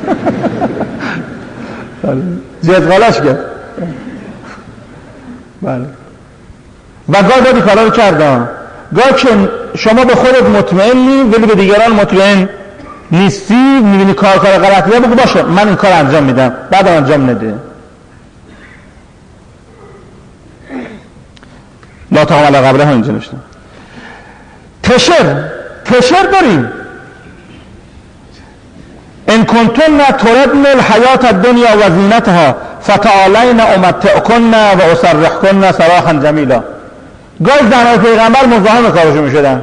جزغالش کرد. بله. و گاه دادی کارا رو کردم. گاه که شما به خودت مطمئنی ولی به دیگران مطمئن نیستی، میبینی کار کار غلطیه، بگو باشه من این کار انجام میدم، بعد انجام نده. لا تقم علی قبره ها اینجا نوشتم. تشر تشر داریم. ان کنتن تردن الحیات الدنیا و زینتها فتعالین امتعکن و اسرحکن سراحا جمیلا. گاهی زنهای پیغمبر مزاحم کارشون میشدن.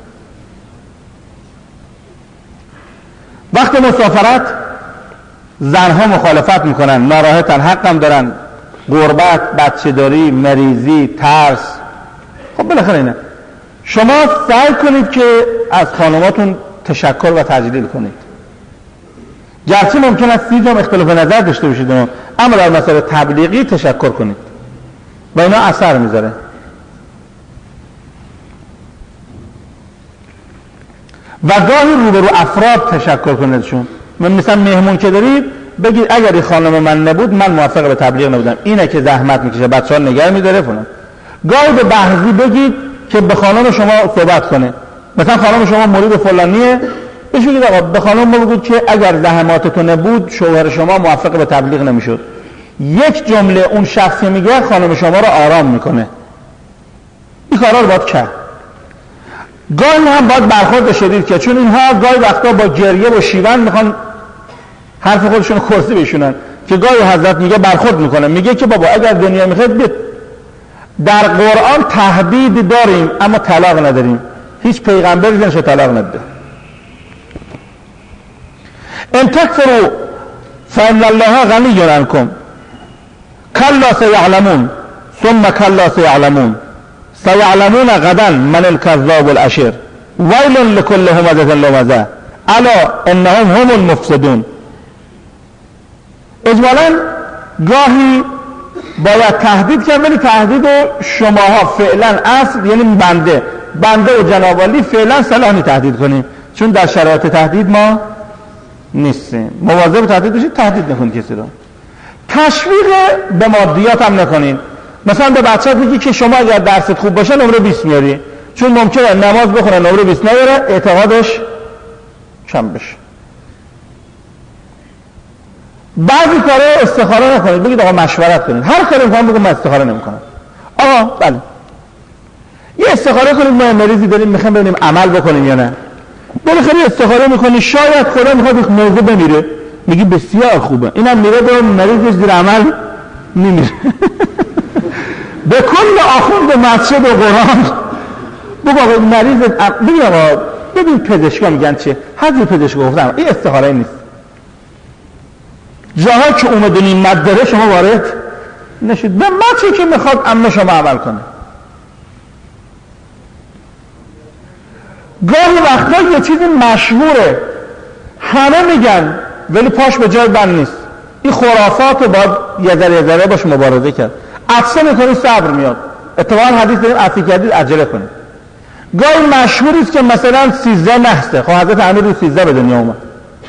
وقت مسافرت زنها مخالفت میکنن، ناراحتن، حقم دارن، غربت، بچه داری، مریضی، ترس. خب بالاخره اینه. شما سعی کنید که از خانماتون تشکر و تجلیل کنید. گرچه ممکن است سیز هم اختلاف نظر داشته باشید، اما در مسئله تبلیغی تشکر کنید و اینا اثر میذاره. و گاهی روبرو افراد تشکر کنیدشون. من مثلا مهمون که دارید بگید اگر این خانم من نبود من موفق به تبلیغ نبودم، اینه که زحمت میکشه، بچه ها نگه میداره فلان. گاهی به بحثی بگید که به خانم شما صحبت کنه، مثلا خانم شما مرید فلانیه، بهش بگید آقا به خانم بگید که اگر زحماتتون نبود شوهر شما موفق به تبلیغ نمیشد. یک جمله اون شخصی میگه خانم شما رو آرام میکنه. این کارا رو باید کرد. گاهی هم باید برخورد شدید که چون اینها گاهی وقتا با گریه و شیون میخوان حرف خودشون کرسی بشونن، که گاهی حضرت میگه برخورد میکنه، میگه که بابا اگر دنیا میخواید بیت. در قرآن تهدید داریم اما طلاق نداریم. هیچ پیغمبری نشه طلاق نده. ان تکفروا فان الله غنی عنکم کلا سیعلمون ثم کلا سیعلمون سیعلمون غدا من الکذاب الاشر ویل لكل همزة لمزة الا انهم هم المفسدون. اجمالا گاهی باید تهدید کرد، ولی تهدید شماها فعلا اصل یعنی بنده بنده و جناب عالی فعلا صلاح تهدید کنیم، چون در شرایط تهدید ما نیستیم. مواظب تهدید بشید، تهدید نکنید کسی رو. تشویق به مادیات هم نکنین. مثلا به بچه‌ت میگی که شما اگر درست خوب باشه نمره بیست میاری، چون ممکنه نماز بخونه نمره بیست نیاره، اعتقادش کم بشه. بعضی کارا استخاره نکنید، بگید آقا مشورت کنید. هر کاری میکنم بگم من استخاره نمیکنم. آقا بله یه استخاره کنید، ما مریضی داریم میخوایم ببینیم عمل بکنیم یا نه. بالاخره استخاره میکنی، شاید خدا میخواد یک موضوع بمیره، میگی بسیار خوبه، اینم میره به مریضش زیر عمل میمیره. به کل آخوند مسجد و قرآن بگو آقا مریض بگی آقا ببین پزشکا میگن چه، حضی پزشکا گفتم این استخاره نیست. جاها که اومدن این مدره شما وارد نشید، به مچی که میخواد اما شما عمل کنه. گاهی وقتا یه چیزی مشهوره همه میگن ولی پاش به جای بند نیست، این خرافات رو باید یه ذره یه ذره باش مبارزه کرد. عطسه میکنی صبر میاد، اتفاقا حدیث داریم عطسه کردید عجله کنید. گاهی مشهوریست که مثلا سیزده نحسه، خب حضرت امیر رو سیزده به دنیا اومد.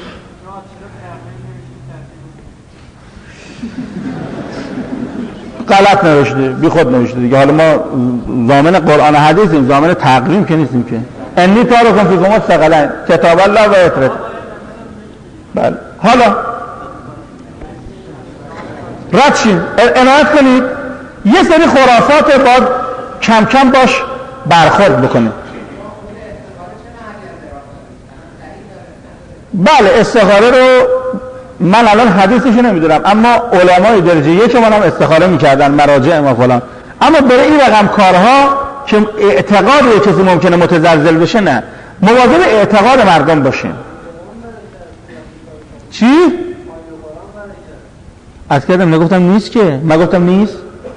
غلط نوشته، بی خود نوشته دیگه. حالا ما ضامن قرآن حدیثیم، ضامن تقویم که نیستیم که. انی تارکم فیکم ثقلین کتاب الله و اطرت. بله حالا رد شیم، عنایت کنید یه سری خرافات باید کم کم باش برخورد بکنید. بله استخاره رو من الان حدیثشو نمیدونم، اما علمای درجه یک من هم استخاره میکردن، مراجع ما فلان. اما برای این رقم کارها که اعتقاد یه کسی ممکنه متزلزل بشه، نه، مواظب اعتقاد مردم باشیم. چی؟ از کردم نگفتم نیست که، من گفتم نیست،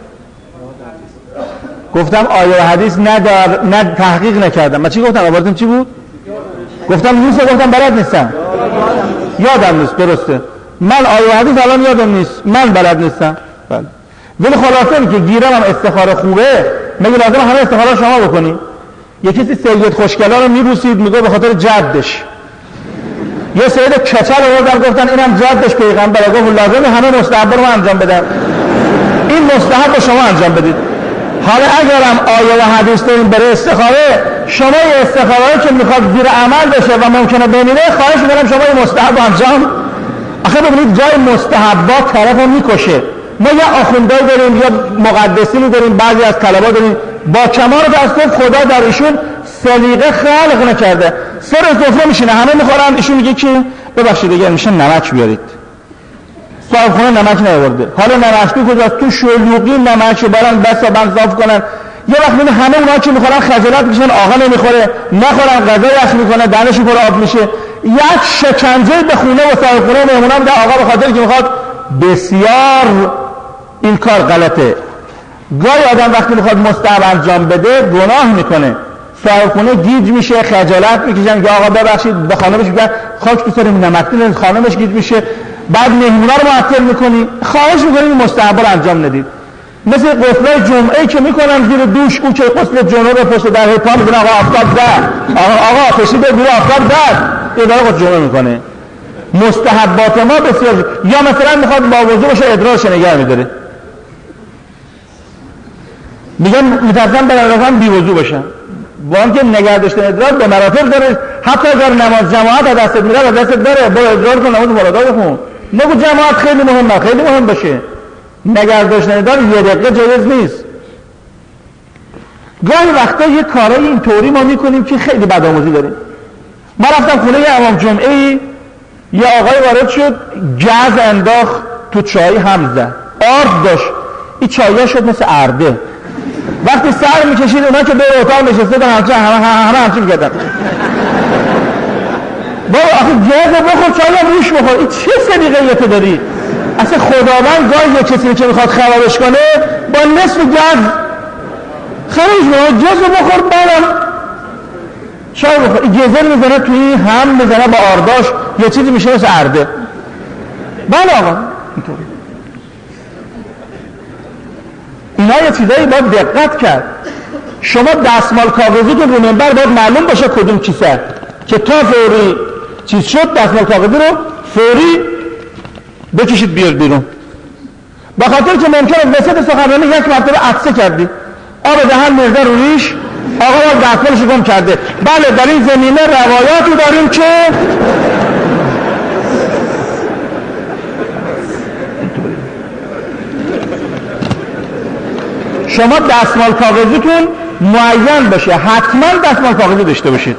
گفتم آیه و حدیث ندار، نه تحقیق نکردم. من چی گفتم؟ عبارتم چی بود؟ گفتم نیست، گفتم بلد نیستم، یادم نیست. درسته، من آیه و حدیث الان یادم نیست، من بلد نیستم. بله ولی خلاصه این که گیرم هم استخاره خوبه، مگه لازم همه استخاره شما بکنی؟ یه کسی سید خوشگلا رو میبوسید میگه به خاطر جدش، یه سید کچل آوردن گفتن اینم جدش پیغمبره، گفت لازم همه مستحب رو انجام بدن، این مستحب رو شما انجام بدید. حالا اگرم آیه و حدیث داریم برای استخاره، شما یه استخاره که میخواد زیر عمل بشه و ممکنه بمیره، خواهش میکنم شما یه مستحب انجام. آخه ببینید جای مستحبات طرف رو میکشه. ما یا آخوندای داریم یا مقدسینی داریم، بعضی از طلبا داریم با کمال دستور خدا در ایشون سلیقه خلق نکرده، سر سفره میشینه همه میخورن، ایشون میگه که ببخشید دیگه میشه نمک بیارید، صاحب خونه نمک نیاورده. حالا نمک کجاست؟ تو شلوغی نمک برن بسا بند صاف کنن. یه وقت میبینی همه اونها که میخورن خجالت میشن، آقا نمیخوره، نخورن غذا یخ میکنه، دهنش پر آب میشه. یک شکنجه به خونه و صاحب خونه مهمونا میده آقا به خاطر که میخواد. بسیار این کار غلطه. گاهی آدم وقتی میخواد مستحب انجام بده گناه میکنه، صاحب خونه گیج میشه، خجالت میکشن که آقا ببخشید، به خانمش میگن خاک تو سر نمک نیست، خانمش گیج میشه، بعد مهمونا رو معطل میکنی. خواهش میکنی این مستحب رو انجام ندید. مثل غسل جمعه که میکنن زیر دوش، او که غسل جمعه پشت در پا میگن آقا آفتاب در، آقا آقا کشیده دور آفتاب در، این داره غسل جمعه میکنه. مستحبات ما بسیار. یا مثلا میخواد با وضو باشه ادرارش نگه میداره، میگن میترسن برای بی وضو باشن، با اینکه نگه داشتن ادرار به مراتب داره. حتی اگر نماز جماعت از دستت میره از دستت داره، برو ادرار کن، نماز مرادا بخون. نگو جماعت خیلی مهمه، خیلی مهم باشه، نگه داشتن ادرار یه دقیقه جایز نیست. گاهی وقتا یه کارای اینطوری ما میکنیم که خیلی بدآموزی داریم. ما رفتم خونه یه امام جمعه‌ای، یه آقای وارد شد، گاز انداخت تو چای هم زد، آرد داشت، این چایه شد مثل ارده. وقتی سر میکشید اونا که دور اتاق نشسته دارن همچه همه همه همچه میکردن بابا آخه گرد بخور چای هم روش بخور، این چه سلیقه‌ای تو داری؟ اصلا خداوند گاهی یه کسی که میخواد خرابش کنه با نصف گرد خرابش کنه، جز بخور بعدم چای بخور. این گزر میزنه توی هم میزنه با آرداش یه چیزی میشه مثل ارده. بله آقا اینطوری اینا یه چیزایی باید دقت کرد. شما دستمال کاغذی که رو منبر باید معلوم باشه کدوم کیسه که تا فوری چیز شد دستمال کاغذی رو فوری بکشید بیار بیرون. به خاطر که ممکنه وسط سخنرانی یک مرتبه عطسه کردی آب دهن مرده رو ریش آقا باید دستمالش گم کرده. بله در این زمینه روایاتی داریم که شما دستمال کاغذیتون معین باشه، حتما دستمال کاغذی داشته باشید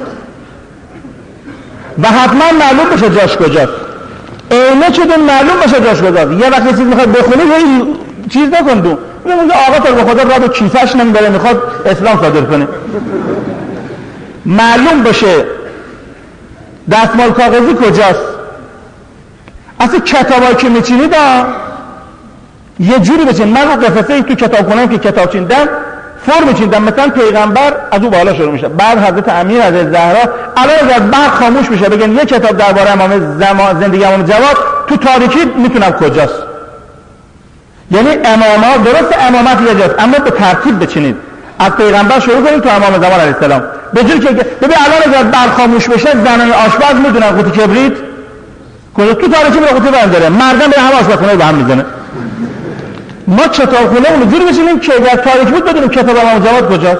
و حتما معلوم باشه جاش کجاست. اینه چطور معلوم باشه جاش کجاست. یه وقت چیز میخواد بخونی یه چیز نکن دو میگه آقا تو به خدا را به کیسه‌اش نمیبره میخواد اسلام صادر کنه. معلوم باشه دستمال کاغذی کجاست. اصلا کتابایی که میچینید یه جوری بچین. من رو قفسه ای تو کتاب کنم که کتاب چیندم فرم چیندم مثلا پیغمبر از اون بالا شروع میشه، بعد حضرت امیر، حضرت زهرا، الان از بعد خاموش میشه بگن یه کتاب درباره امام زمان زندگی امام جواد تو تاریکی میتونم کجاست. یعنی اماما درست امامت یه جاست اما به ترتیب بچینید. از پیغمبر شروع کنید تو امام زمان علیه السلام به جوری که ببین الان از بعد خاموش بشه زنان آشپز میدونن قوطی کبریت کجا تو تاریکی میره قوطی بنداره، مردم به هم آشپزخونه به هم میزنه. ما کتابخونه اونجوری بشینیم که اگر تاریک بود بدونیم کتاب امام جواد کجاست.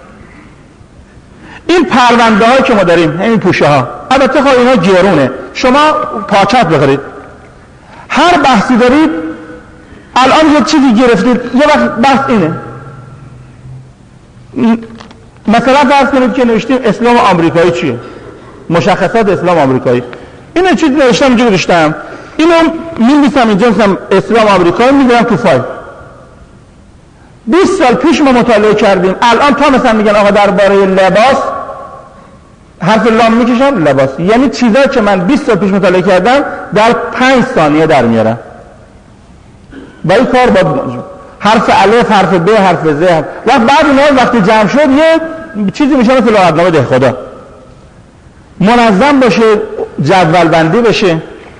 این پرونده هایی که ما داریم این پوشه ها البته خواهی اینا گرونه، شما پاکت بخورید هر بحثی دارید الان یه چیزی گرفتید یه وقت بحث اینه مثلا فرض کنید که نوشتیم اسلام آمریکایی چیه، مشخصات اسلام آمریکایی. اینو چیزی نوشتم اینجا گذاشتم اینو می‌نویسم اینجا مثلا اسلام آمریکایی میذارم تو فایل. بیست سال پیش ما مطالعه کردیم الان تا مثلا میگن آقا درباره لباس حرف لام میکشم لباس، یعنی چیزایی که من بیست سال پیش مطالعه کردم در پنج ثانیه در میارم. با این کار باید حرف الف، حرف ب، حرف ز و بعد اینا وقتی جمع شد یه چیزی میشه مثل لغتنامه ده خدا منظم باشه، جدول بندی بشه.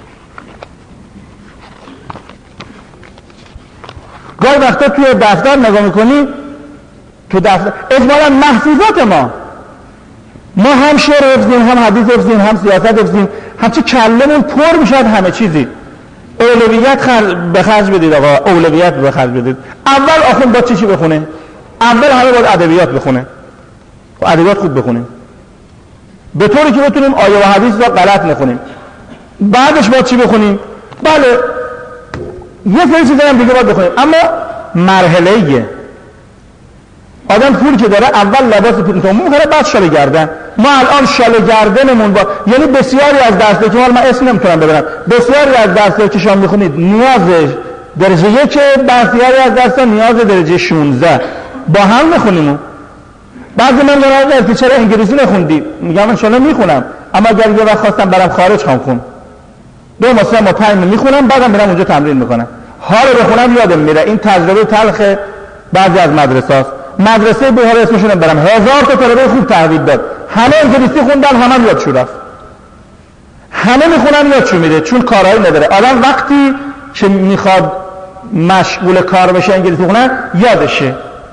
گاهی وقتا توی دفتر نگاه میکنی تو دفتر اجمالا محفوظات ما ما هم شعر حفظیم هم حدیث حفظیم هم سیاست حفظیم همچه کلمون پر میشد همه چیزی. اولویت خر... به خرج بدید آقا، اولویت به خرج بدید. اول آخون با چی چی بخونه؟ اول همه باید ادبیات بخونه، ادبیات خوب بخونیم به طوری که بتونیم آیه و حدیث را غلط نخونیم. بعدش باید چی بخونیم؟ بله یه سری چیزا هم دیگه باید بخونیم اما مرحله‌ایه. آدم پول که داره اول لباس پولتون میخره بعد شال گردن. ما الان شال گردنمون با یعنی بسیاری از درسایی که من اسم نمیتونم ببرم، بسیاری از درسایی که شما میخونید نیاز درجه یک، بسیاری از درس‌ها نیاز درجه شانزده با هم میخونیم. بعضی من میگن چرا انگلیسی نخوندی؟ میگم ان شاءالله میخونم اما اگر یه وقت خواستم برم خارج خوام خون دو ماه سه ماه پنج میخونم بعدم میرم اونجا تمرین میکنم. حال بخونم یادم میره. این تجربه تلخ بعضی از مدرسه‌هاست. مدرسه بهار اسمشون برم هزار تا طالب خوب تحویل داد، همه انگلیسی خوندن همه یادشون رفت، همه میخونن یادشون میره چون کارهایی نداره. آدم وقتی که میخواد مشغول کار بشه انگلیسی خونن یادشه.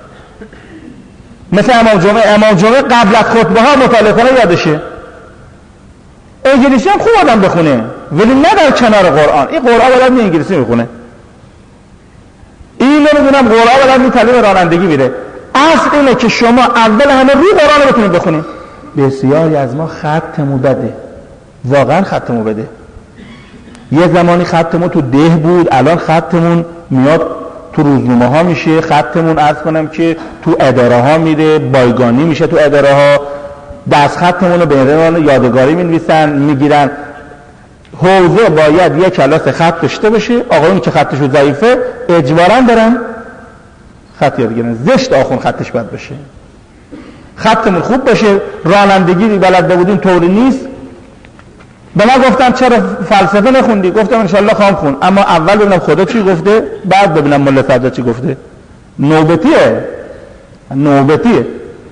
مثل امام جمعه امام جمعه قبل از خطبه ها مطالعه کنه یادشه. انگلیسی هم خوب آدم بخونه ولی نه در کنار قرآن. این قرآن بلد نی انگلیسی میخونه، این نمیدونم قرآن بلد نی تعلیم رانندگی میره. اصل اینه که شما اول همه روی قرآن رو بتونید بخونید. بسیاری از ما ختمو بده، واقعا ختمو بده. یه زمانی ختمو تو ده بود، الان ختمون میاد تو روزنامه ها میشه، ختمون عرض کنم که تو اداره ها میره، بایگانی میشه تو اداره ها، دست ختمون رو به عنوان یادگاری مینویسن میگیرن. حوزه باید یه کلاس خط داشته باشه، آقایون که خطشون ضعیفه اجبارا برن خط یاد گرفتن. زشت آخون خطش بد بشه، خطمون خوب باشه. رانندگی بلد بودیم طوری نیست. به من گفتن چرا فلسفه نخوندی؟ گفتم انشالله خواهم خون، اما اول ببینم خدا چی گفته، بعد ببینم ملا صدرا چی گفته. نوبتیه نوبتیه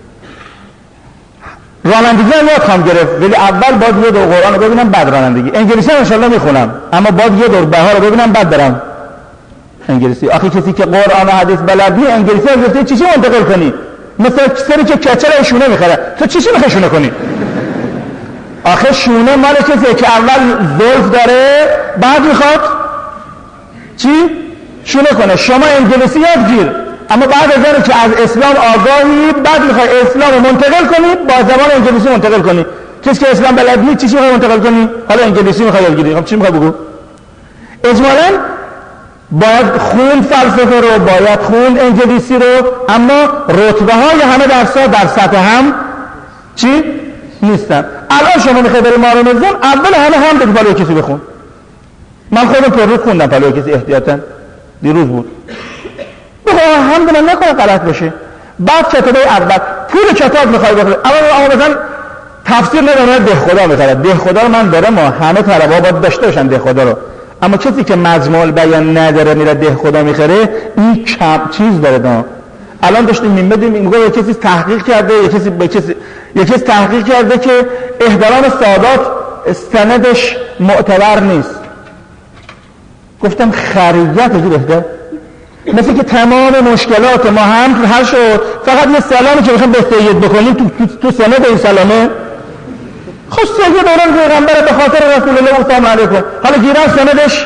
رانندگی هم یاد خواهم گرفت، ولی اول باید یه دور قرآن رو ببینم بعد رانندگی. انگلیسی هم انشالله میخونم، اما باید یه دور بهار رو ببینم بعد برم انگلیسی. آخه کسی که قرآن و حدیث بلد نیست انگلیسی هم گفته چی چی منتقل کنی؟ مثل سری که کچل شونه میخره، تو چی چی میخوای شونه کنی؟ آخه شونه مال کسیه که اول زلف داره بعد میخواد چی؟ شونه کنه. شما انگلیسی یاد گیر، اما بعد از اینکه که از اسلام آگاهی بعد میخوای اسلام رو منتقل کنی با زبان انگلیسی منتقل کنی. کسی که اسلام بلد نیست چی چی میخوای منتقل کنی؟ حالا انگلیسی میخوای یاد گیری، خب چی میخوای بگو؟ اجمالاً باید خون فلسفه رو، باید خون انگلیسی رو، اما رتبه های همه درس‌ها در سطح هم چی؟ نیستن. الان شما میخوای بری مارونزم، اول همه هم بگی پلوی کسی بخون. من خودم پر روز خوندم پلوی کسی احتیاطاً، دیروز بود. بخواه هم من نکنه غلط باشه. بعد کتابه اول پول کتاب میخوای بخونی. اما مثلا تفسیر نداره ده خدا میخواد. ده خدا رو من دارم، ما همه طلبه‌ها باید داشته باشن ده خدا رو. اما کسی که مجموع البیان نداره میره ده خدا میخره، این کم چیز داره. دا الان داشتیم میبینیم میگه یه کسی تحقیق کرده، یه کسی به کسی یه کسی تحقیق کرده که احترام سادات سندش معتبر نیست. گفتم خریت بهتر، مثل که تمام مشکلات ما هم حل شد، فقط یه سلامی که میخوام بستید بکنیم تو تو, تو سند این سلامه. خب سید دوران پیغمبر به خاطر رسول الله صلی الله علیه و حالا گیرن سندش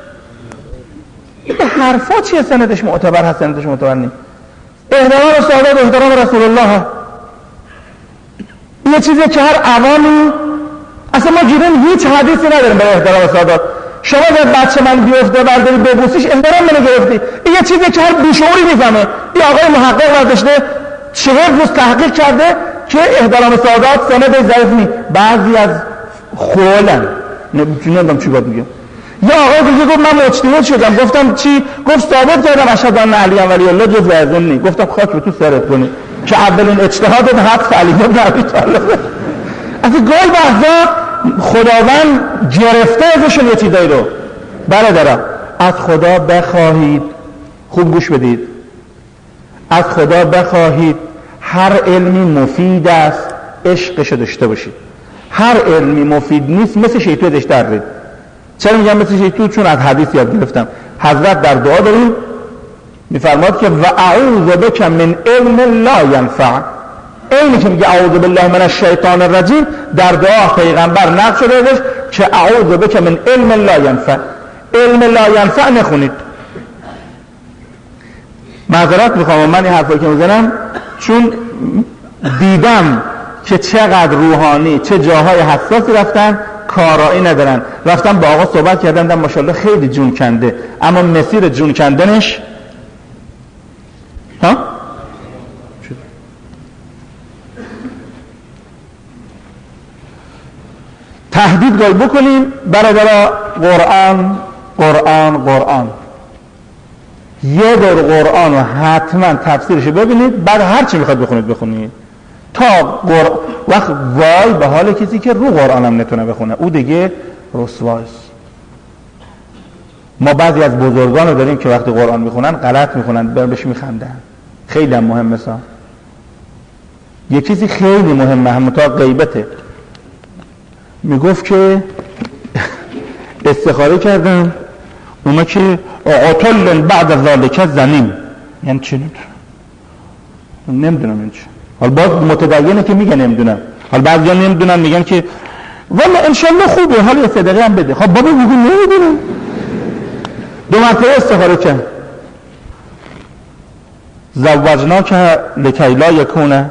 به حرفا چیه؟ سندش معتبر هست سندش معتبر نیست. احترام سادات احترام رسول الله یه چیزی که هر عوامی اصلا ما گیرن هیچ حدیثی نداریم به احترام سادات. شما به بچه من بیفته برداری ببوسیش احترام منو گرفتی، این یه چیزی که هر بیشعوری میفهمه. این آقای محقق ورداشته چهل روز تحقیق کرده که احترام سادات سند ضعیف نیست. بعضی از خولن نمیدونم چی باید میگم. یا آقای دیگه گفت من مجتهد شدم، گفتم چی؟ گفت ثابت کردم اشهد ان علی ولی الله جز وزن نی. گفتم خاک به تو سرت کنی که اولین اجتهاد حدس علی بن ابی طالب. اصلا گل بحثا خداوند گرفته ازشون یه چیزایی رو. برادران از خدا بخواهید، خوب گوش بدید، از خدا بخواهید هر علمی مفید است عشقشو داشته باشید. هر علمی مفید نیست مثل شیطان داشت درید. چرا میگم مثل شیطان؟ چون از حدیث یاد گرفتم. حضرت در دعا داریم میفرماد که و اعوذ بک من علم لا ینفع. اینی که میگه اعوذ بالله من الشیطان الرجیم در دعا پیغمبر نقل شده ازش که اعوذ بک من علم لا ینفع. علم لا ینفع نخونید. معذرت میخوام من این حرفایی که میزنم چون دیدم که چقدر روحانی چه جاهای حساسی رفتن کارایی ندارن. رفتم با آقا صحبت کردم، دیدم ماشاءالله خیلی جون کنده، اما مسیر جون کندنش ها تهدید گاهی بکنیم. برادرها قرآن قرآن قرآن یه دور قرآن رو حتما تفسیرش ببینید، بعد هر چی میخواد بخونید بخونید تا قر... وقت وای به حال کسی که رو قرآن هم نتونه بخونه، او دیگه رسواست. ما بعضی از بزرگان رو داریم که وقتی قرآن میخونن غلط میخونن، بهش میخندن. خیلی هم مهم. مثلا یه چیزی خیلی مهمه هم تا غیبته. میگفت که استخاره کردم اونا که عطل بعد ذالک زنیم، یعنی چی؟ نمیدونم این چی. حال باز متدینه که میگه نمیدونم، حال بعضی ها نمیدونن میگن که والا انشالله خوبه، حالا یه صدقه هم بده. خب بابا بگو نمیدونم. دو مرتبه استخاره کرد زوجنا که لکی لا یکونه.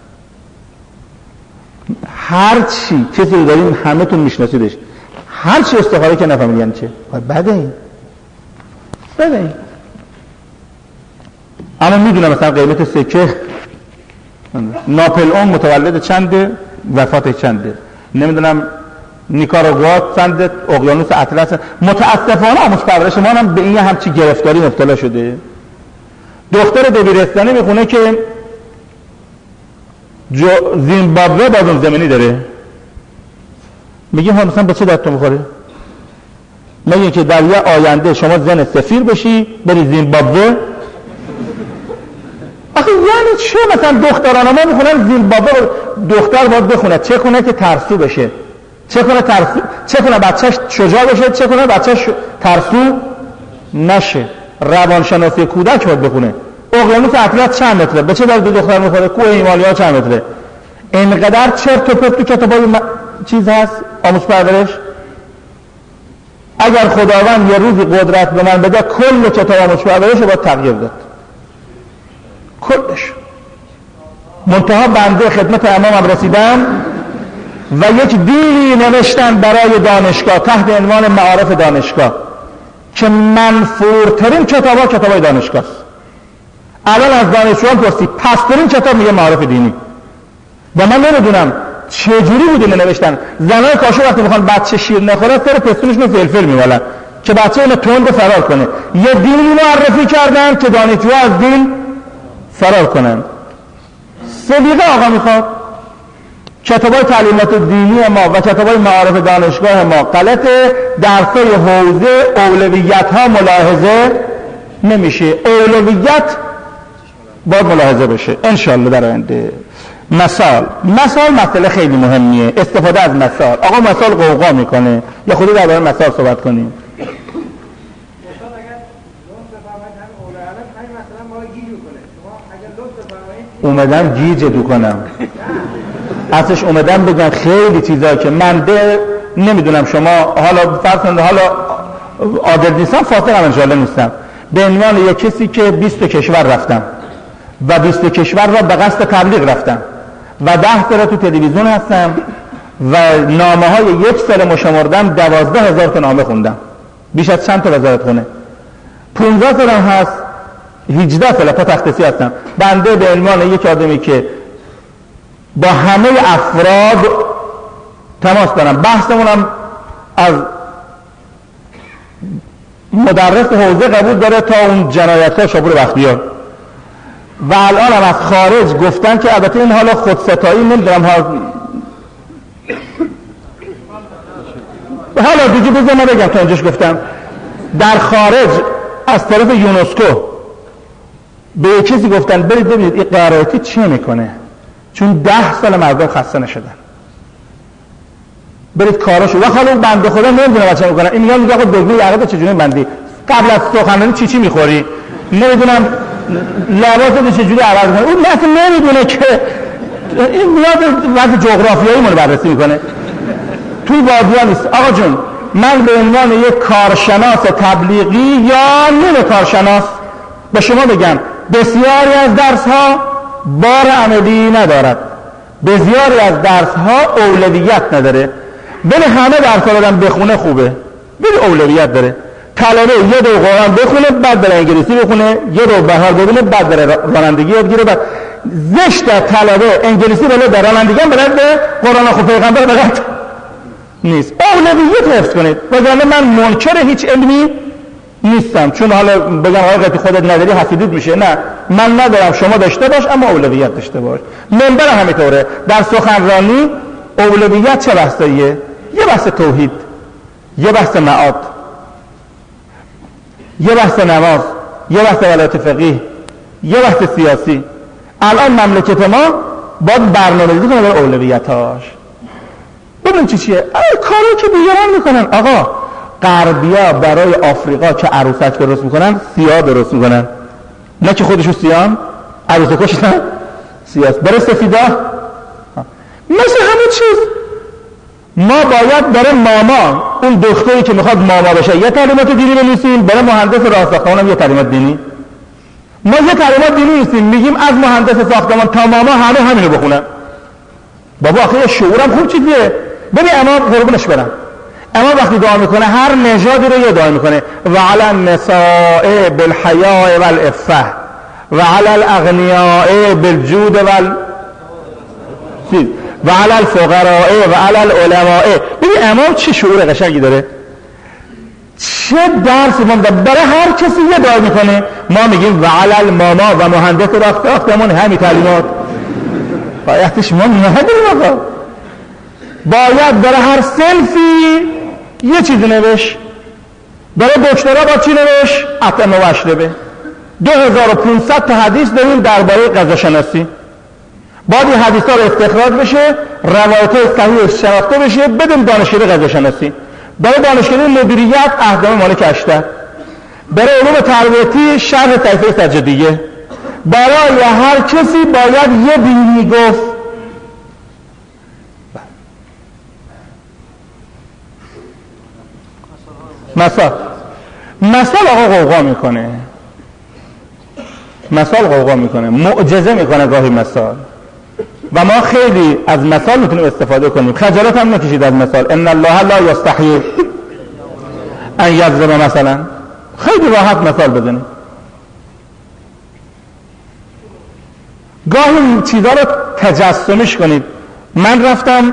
هر چی کسی رو داریم همه تون میشناسیدش، هر چی استخاره که نفهمید یعنی چه. بده این بده این اما میدونم مثلا قیمت سکه ناپلئون متولد چنده، وفات چنده، نمیدونم نیکاراگوآ چنده، اقیانوس اطلس. متاسفانه آموز پرورش ما هم به این همچی گرفتاری مبتلا شده. دختر دبیرستانی میخونه که زیمبابوه بازم زمینی داره، میگیم ها مثلا به چه دردتون میخوره؟ میگه که در یه آینده شما زن سفیر بشی بری زیمبابوه. آخه یعنی چه؟ مثلا دختران ما میخونن زیمبابوه، دختر باید بخونه چه کنه که ترسو بشه، چه کنه ترسو، چه کنه بچهش شجاع بشه، چه کنه بچهش ترسو نشه. روانشناسی کودک باید بخونه. اقیانوس اطلس چند متره؟ به چه درد دختر میخوره؟ کوه هیمالیا چند متره؟ اینقدر چرت و پرت تو کتابای م... چیز هست آموزش پرورش. اگر خداوند یه روزی قدرت به من بده کل کتاب آموزش پرورش رو باید تغییر داد، کلش. منتها بنده خدمت امامم رسیدم و یک دیلی نوشتن برای دانشگاه تحت عنوان معارف دانشگاه که منفورترین کتاب ها کتاب های دانشگاه است. الان از دانشجویان پرسی پسترین کتاب میگه معارف دینی و من نمیدونم چجوری بود اینو نوشتن. زنای کاشو وقتی میخوان بچه شیر نخوره سر پستونشون رو فلفل میمالن که بچه اینو تند فرار کنه. یه دینی معرفی کردن که دانشجوها از دین فرار کنن. سلیقه آقا میخواد. کتابای تعلیمات دینی ما و کتابای معارف دانشگاه ما غلطه. درسای حوزه اولویت ها ملاحظه نمیشه. اولویت باید ملاحظه بشه انشالله در آینده. مثال مثال مسئله خیلی مهمیه. استفاده از مثال. آقا مثال قوقا میکنه یا خودی در باره مثال صحبت کنیم. اومدم گیج دو کنم اصلش اومدم بگم خیلی چیزا که من ده نمیدونم شما حالا فرض کنید حالا عادل نیستم فاطر هم انشالله نیستم به عنوان یک کسی که بیست کشور رفتم و بیست کشور را به قصد تبلیغ رفتم و ده سال تو تلویزیون هستم و نامه های یک سال مشمردم دوازده هزار تا نامه خوندم بیش از چند تا وزارت خونه. پونزده سالم هست هجده سال تا تخصصی هستم. بنده به عنوان یک آدمی که با همه افراد تماس دارم. بحثمونم از مدرس حوزه قبول داره تا اون جنایت‌ها شابور بختیار و الان هم از خارج گفتن که البته این حالا خودستایی نمیدونم ها حالا دیگه بذار ما بگم تا اینجاش گفتم. در خارج از طرف یونسکو به کسی گفتن برید ببینید این قرائتی چه میکنه چون ده سال مردم خسته نشدن برید کاراشو و حالا بنده خدا نمیدونه بچه میکنن. این میگن میگه آقا دگمه یقه چجوری بندی قبل از سخنرانی چی چی میخوری نمیدونم لباست چجوری عوض کنه. اون اصلا نمیدونه که این میاد وضع جغرافیایی منو بررسی میکنه توی وادیا نیست. آقا جون من به عنوان یک کارشناس تبلیغی یا نیم کارشناس به شما بگم بسیاری از درس ها بار عملی ندارد، بسیاری از درس ها اولویت نداره. ولی همه درس ها دادن بخونه خوبه ولی اولویت داره. طلبه یه دو قرآن بخونه بعد بره انگلیسی بخونه، یه دو بهار ببینه بعد بره رانندگی یاد گیره. بعد زشت طلبه انگلیسی بله در رانندگی هم بلد به قرآن خوب پیغمبر بلد نیست. اولویت حفظ کنید. وگرنه من منکر هیچ علمی نیستم چون حالا بگم آقا قطعی خودت نداری حسیدید میشه. نه من ندارم شما داشته باش اما اولویت داشته باش. منبر همینطوره. در سخنرانی اولویت چه بحثاییه؟ یه بحث توحید، یه بحث معاد، یه بحث نماز، یه بحث ولایت فقیه، یه بحث سیاسی. الان مملکت ما باید برنامه‌ریزی کنه برای اولویتاش. ببین چی چیه؟ کاری که دیگران میکنن. آقا غربیا برای آفریقا که عروسک درست میکنن سیاه درست میکنن، نه که خودشو سیاه عروسه کشتن سیاه. برای سفیدا مثل همه چیز ما باید برای ماما اون دختری که میخواد ماما بشه یه تعلیمات دینی بنویسیم، برای مهندس راه ساختمان هم یه تعلیمات دینی. ما یه تعلیمات دینی نیستیم میگیم از مهندس ساختمان تا ماما همه همینو بخونن. بابا آخه شعورم خوب چیزیه. ببین اما قربونش برم اما وقتی دعا میکنه هر نژادی رو یه دعا میکنه و علی النساء بالحیاء والعفه و علی الاغنیاء بالجود وال و علی الفقراء و علی العلماء. ببین امام چه شعور قشنگی داره. چه درسی ما برای هر کسی یه دعا میکنه. ما میگیم وعلل ماما و مهندس ساختمون همین تعلیمات بایدش ما نداریم آقا. باید برای هر سلفی یه چیزی نوش. برای دکترا با چی نوش؟ اتم و اشربه. دو هزار و پانصد تا حدیث داریم درباره غذاشناسی. باید این حدیث ها رو استخراج بشه، روایت صحیح شناخته بشه بدون دانشکده غذاشناسی. برای دانشکده مدیریت احکام مالک اشتر. برای علوم تربیتی شرح طیفه سجادیه. برای هر کسی باید یه دینی گفت. مثال مثال آقا قوقا میکنه، مثال قوقا میکنه، معجزه میکنه گاهی مثال، و ما خیلی از مثال میتونیم استفاده کنیم. خجالت هم نکشید از مثال. ان الله لا یستحیی ان یضرب مثلا. خیلی راحت مثال بزنید. گاهی این چیزا رو تجسمش کنید. من رفتم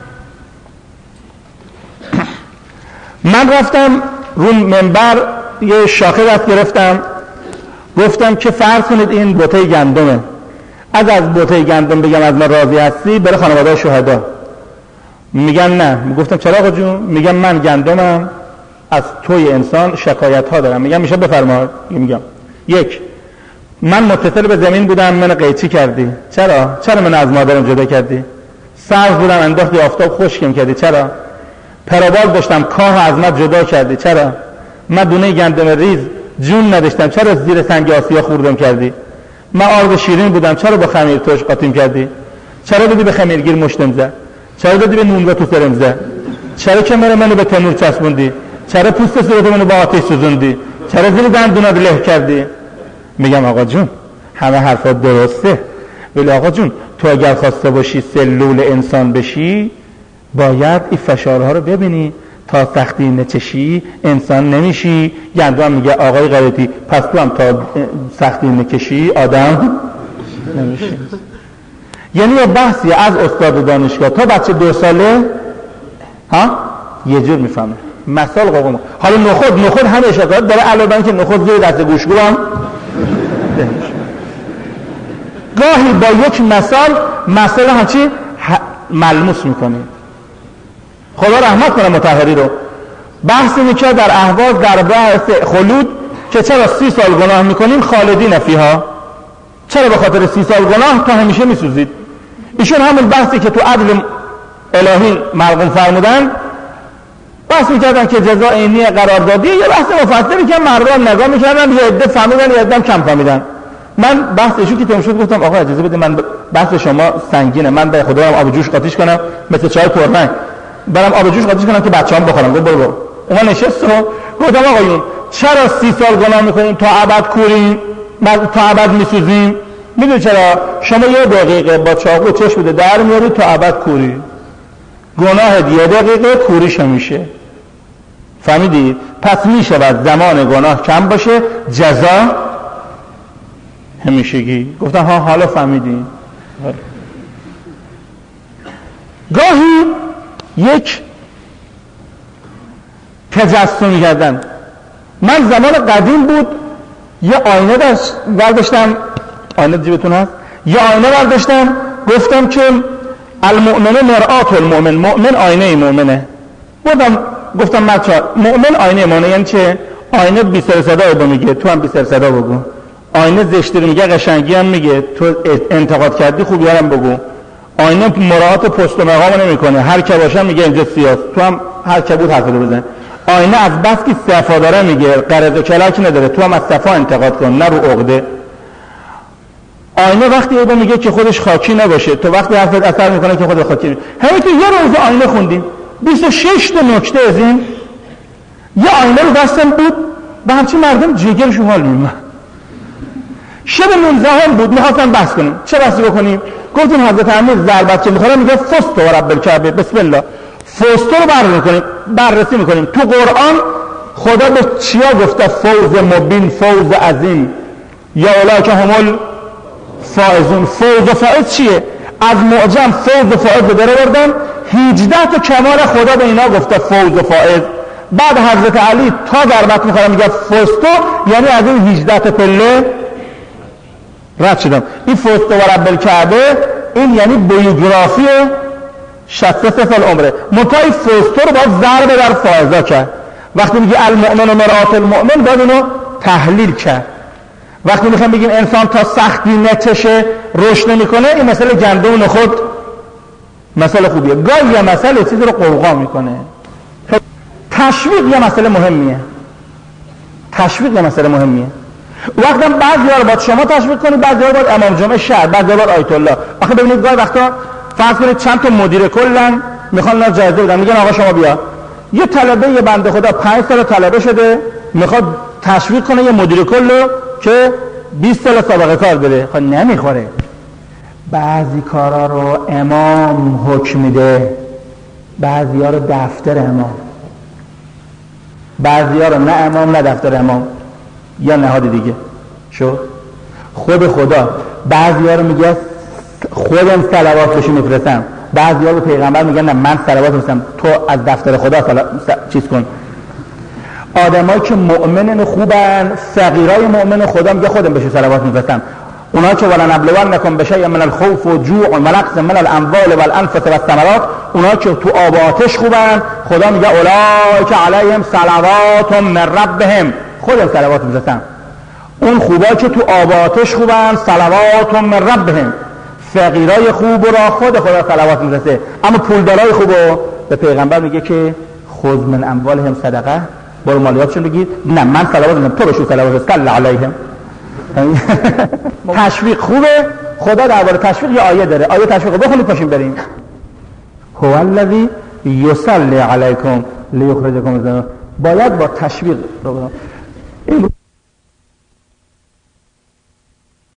من رفتم رو منبر یه شاخه دست گرفتم، گفتم که فرض کنید این بوته گندمه، از از بوته گندم بگم از من راضی هستی بره خانواده شهدا. میگن نه. گفتم چرا آقا جون؟ میگم من گندمم از توی انسان شکایت ها دارم. میگم میشه بفرما؟ میگم یک، من متصل به زمین بودم من قیچی کردی. چرا؟ چرا من از مادرم جدا کردی؟ سرد بودم انداختی آفتاب خشکم کردی. چرا؟ پرابال داشتم کاه از من جدا کردی. چرا؟ من دونه گندم ریز جون نداشتم. چرا زیر سنگ آسیا خوردم کردی؟ من آرد شیرین بودم. چرا با خمیر توش قاطیم کردی؟ چرا دادی به خمیرگیر مشتم زد؟ چرا دادی به نون و تو سرم زد؟ چرا کمر منو به تنور چسبوندی؟ چرا پوست صورت منو با آتش سوزوندی؟ چرا زیر دندونات له کردی؟ میگم آقا جون همه حرفات درسته، ولی آقا جون تو اگر خواسته باشی سلول انسان بشی باید این فشارها رو ببینی. تا سختی نچشی انسان نمیشی. گندم میگه آقای غیرتی پس تو هم تا سختی نکشی آدم نمیشی. یعنی یه بحثی از استاد دانشگاه تا بچه دو ساله ها یه جور میفهمه. مثال قوم. حالا نخود نخود همه اشارات داره علاوه که نخود زیر دست گوشگو هم گاهی با یک مثال مثلا همچی ملموس میکنه. خدا رحمت کنه مطهری رو. بحثی میکرد در اهواز در بحث خلود که چرا سی سال گناه میکنیم خالدین فیها، چرا به خاطر سی سال گناه تا همیشه میسوزید. ایشون همون بحثی که تو عدل الهی مرقوم فرمودن بحث میکردن که جزا عینی قراردادی، یه بحث مفصلی که مردم نگاه میکردن یه عده فهمیدن یه عده کم فهمیدن. من بحث ایشون که تمام شد گفتم آقا اجازه بده من بحث شما سنگینه، من به خدا آب جوش قاطیش کنم مثل چای پررنگ برام آب جوش قاطیش کنم که بچه‌ام بخورم. گفت برو برو. اون نشست و گفتم آقایون چرا سی سال گناه میکنیم تا ابد کوریم تا ابد میسوزیم؟ میدونی چرا؟ شما یه دقیقه با چاقو چشم بده در میاری تا ابد کوری. گناه یه دقیقه کوریش میشه. فهمیدی؟ پس میشه بعد زمان گناه کم باشه جزا همیشگی. گفتم ها حالا فهمیدی. گاهی یک تجسمی کردن. من زمان قدیم بود یه آینه داشت برداشتم، آینه جیبتون هست، یه آینه برداشتم گفتم که المؤمن مرآت المؤمن، مؤمن آینه مؤمنه. بودم گفتم بچه‌ها مؤمن آینه مؤمنه یعنی چه؟ آینه بی سر صدا رو میگه تو هم بی سر صدا بگو. آینه زشتی رو میگه قشنگی هم میگه تو انتقاد کردی خوبی هم بگو. آینه مراعات پست و مقام نمیکنه، هر که باشه میگه اینجا سیاست، تو هم هر که بود حرف رو بزن. آینه از بس که صفا داره میگه قرض و کلک نداره، تو هم از صفا انتقاد کن نه رو عقده. آینه وقتی ایده میگه که خودش خاکی نباشه، تو وقتی حرفت اثر میکنه که خودش خاکی نباشه. همین که یه روز آینه خوندیم بیست و شش تا نکته از این، یه آینه رو دستم بود به همچین مردم جگرشون حال میمون. شب نوزدهم بود میخواستم بحث کنیم. چه بحثی بکنیم؟ گفتیم حضرت امیر ضربت که میخوره میگه فست و رب الکعبه بسم الله. فست رو بررسی میکنیم بررسی میکنیم تو قرآن خدا به چیا گفته فوز مبین، فوز عظیم، یا اولئک هم الفائزون. فوز و فائز چیه؟ از معجم فوز و فائز رو در آوردن، هجده تا کمال خدا به اینا گفته فوز و فائز. بعد حضرت علی تا ضربت میخوره میگه فستو، یعنی از این هجده تا پله رد شدم. این فستو و رب الکعبه این یعنی بیوگرافی شصت و سه سال عمره. منتهای فستو رو باید ضربه در فائزا کرد. وقتی میگه المؤمن و مرآت المؤمن باید اینو تحلیل کرد. وقتی میخوایم بگیم انسان تا سختی نتشه رشد نمیکنه، این مسئله گندم و نخود مسئله خوبیه. گاهی یه مسئله چیزی رو قوقا میکنه. تشویق یه مسئله مهمیه. تشویق یه مسئله مهمیه. وقتی بعضی‌ها رو باید شما تشویق کنید، بعضی‌ها رو باید امام جمعه شهر، بعضی‌ها باید آیت الله. آخه ببینید گاهی وقتا فرض کنید چند تا مدیر کلن میخوان اینا جایزه بدن، میگن آقا شما بیا. یه طلبه یه بنده خدا پنج سال طلبه شده میخواد تشویق کنه یه مدیر کل رو که بیست سال سابقه کار بده. خب نمیخوره. بعضی کارا رو امام حکم میده، بعضی‌ها رو دفتر امام، بعضی‌ها رو نه امام نه دفتر امام یا نهاد دیگه. شو خود خدا بعضی‌ها رو میگه خودم صلوات بهش میفرستم، بعضی‌ها رو پیغمبر میگن نه من صلوات میفرستم، تو از دفتر خدا صلا... چیز کن. آدمایی که مؤمنن خوبن، فقیرای مؤمن خدا میگه خودم بهش صلوات میفرستم. اونها که ولنبلونکم بشیء من الخوف و جوع و نقص من الاموال والانفس والثمرات، اونها که تو آب و آتش خوبن، خدا میگه اولئک علیهم صلوات من ربهم، خودم صلوات میفرستم. اون خوبا که تو آب و آتش خوبن، صلوات من ربهم. فقیرای خوب را خود خدا صلوات میفرسته. اما پولدارای خوبو به پیغمبر میگه که خذ من اموالهم صدقه، برو مالیاتشون بگیر. نه من صلوات میفرستم، تو بهشون صلوات صلی علیهم. تشویق خوبه. خدا درباره تشویق یه آیه داره. آیه تشویق رو بخونید پاشیم بریم. هو الذی یصلی علیکم لیخرجکم. باید با تشویق رو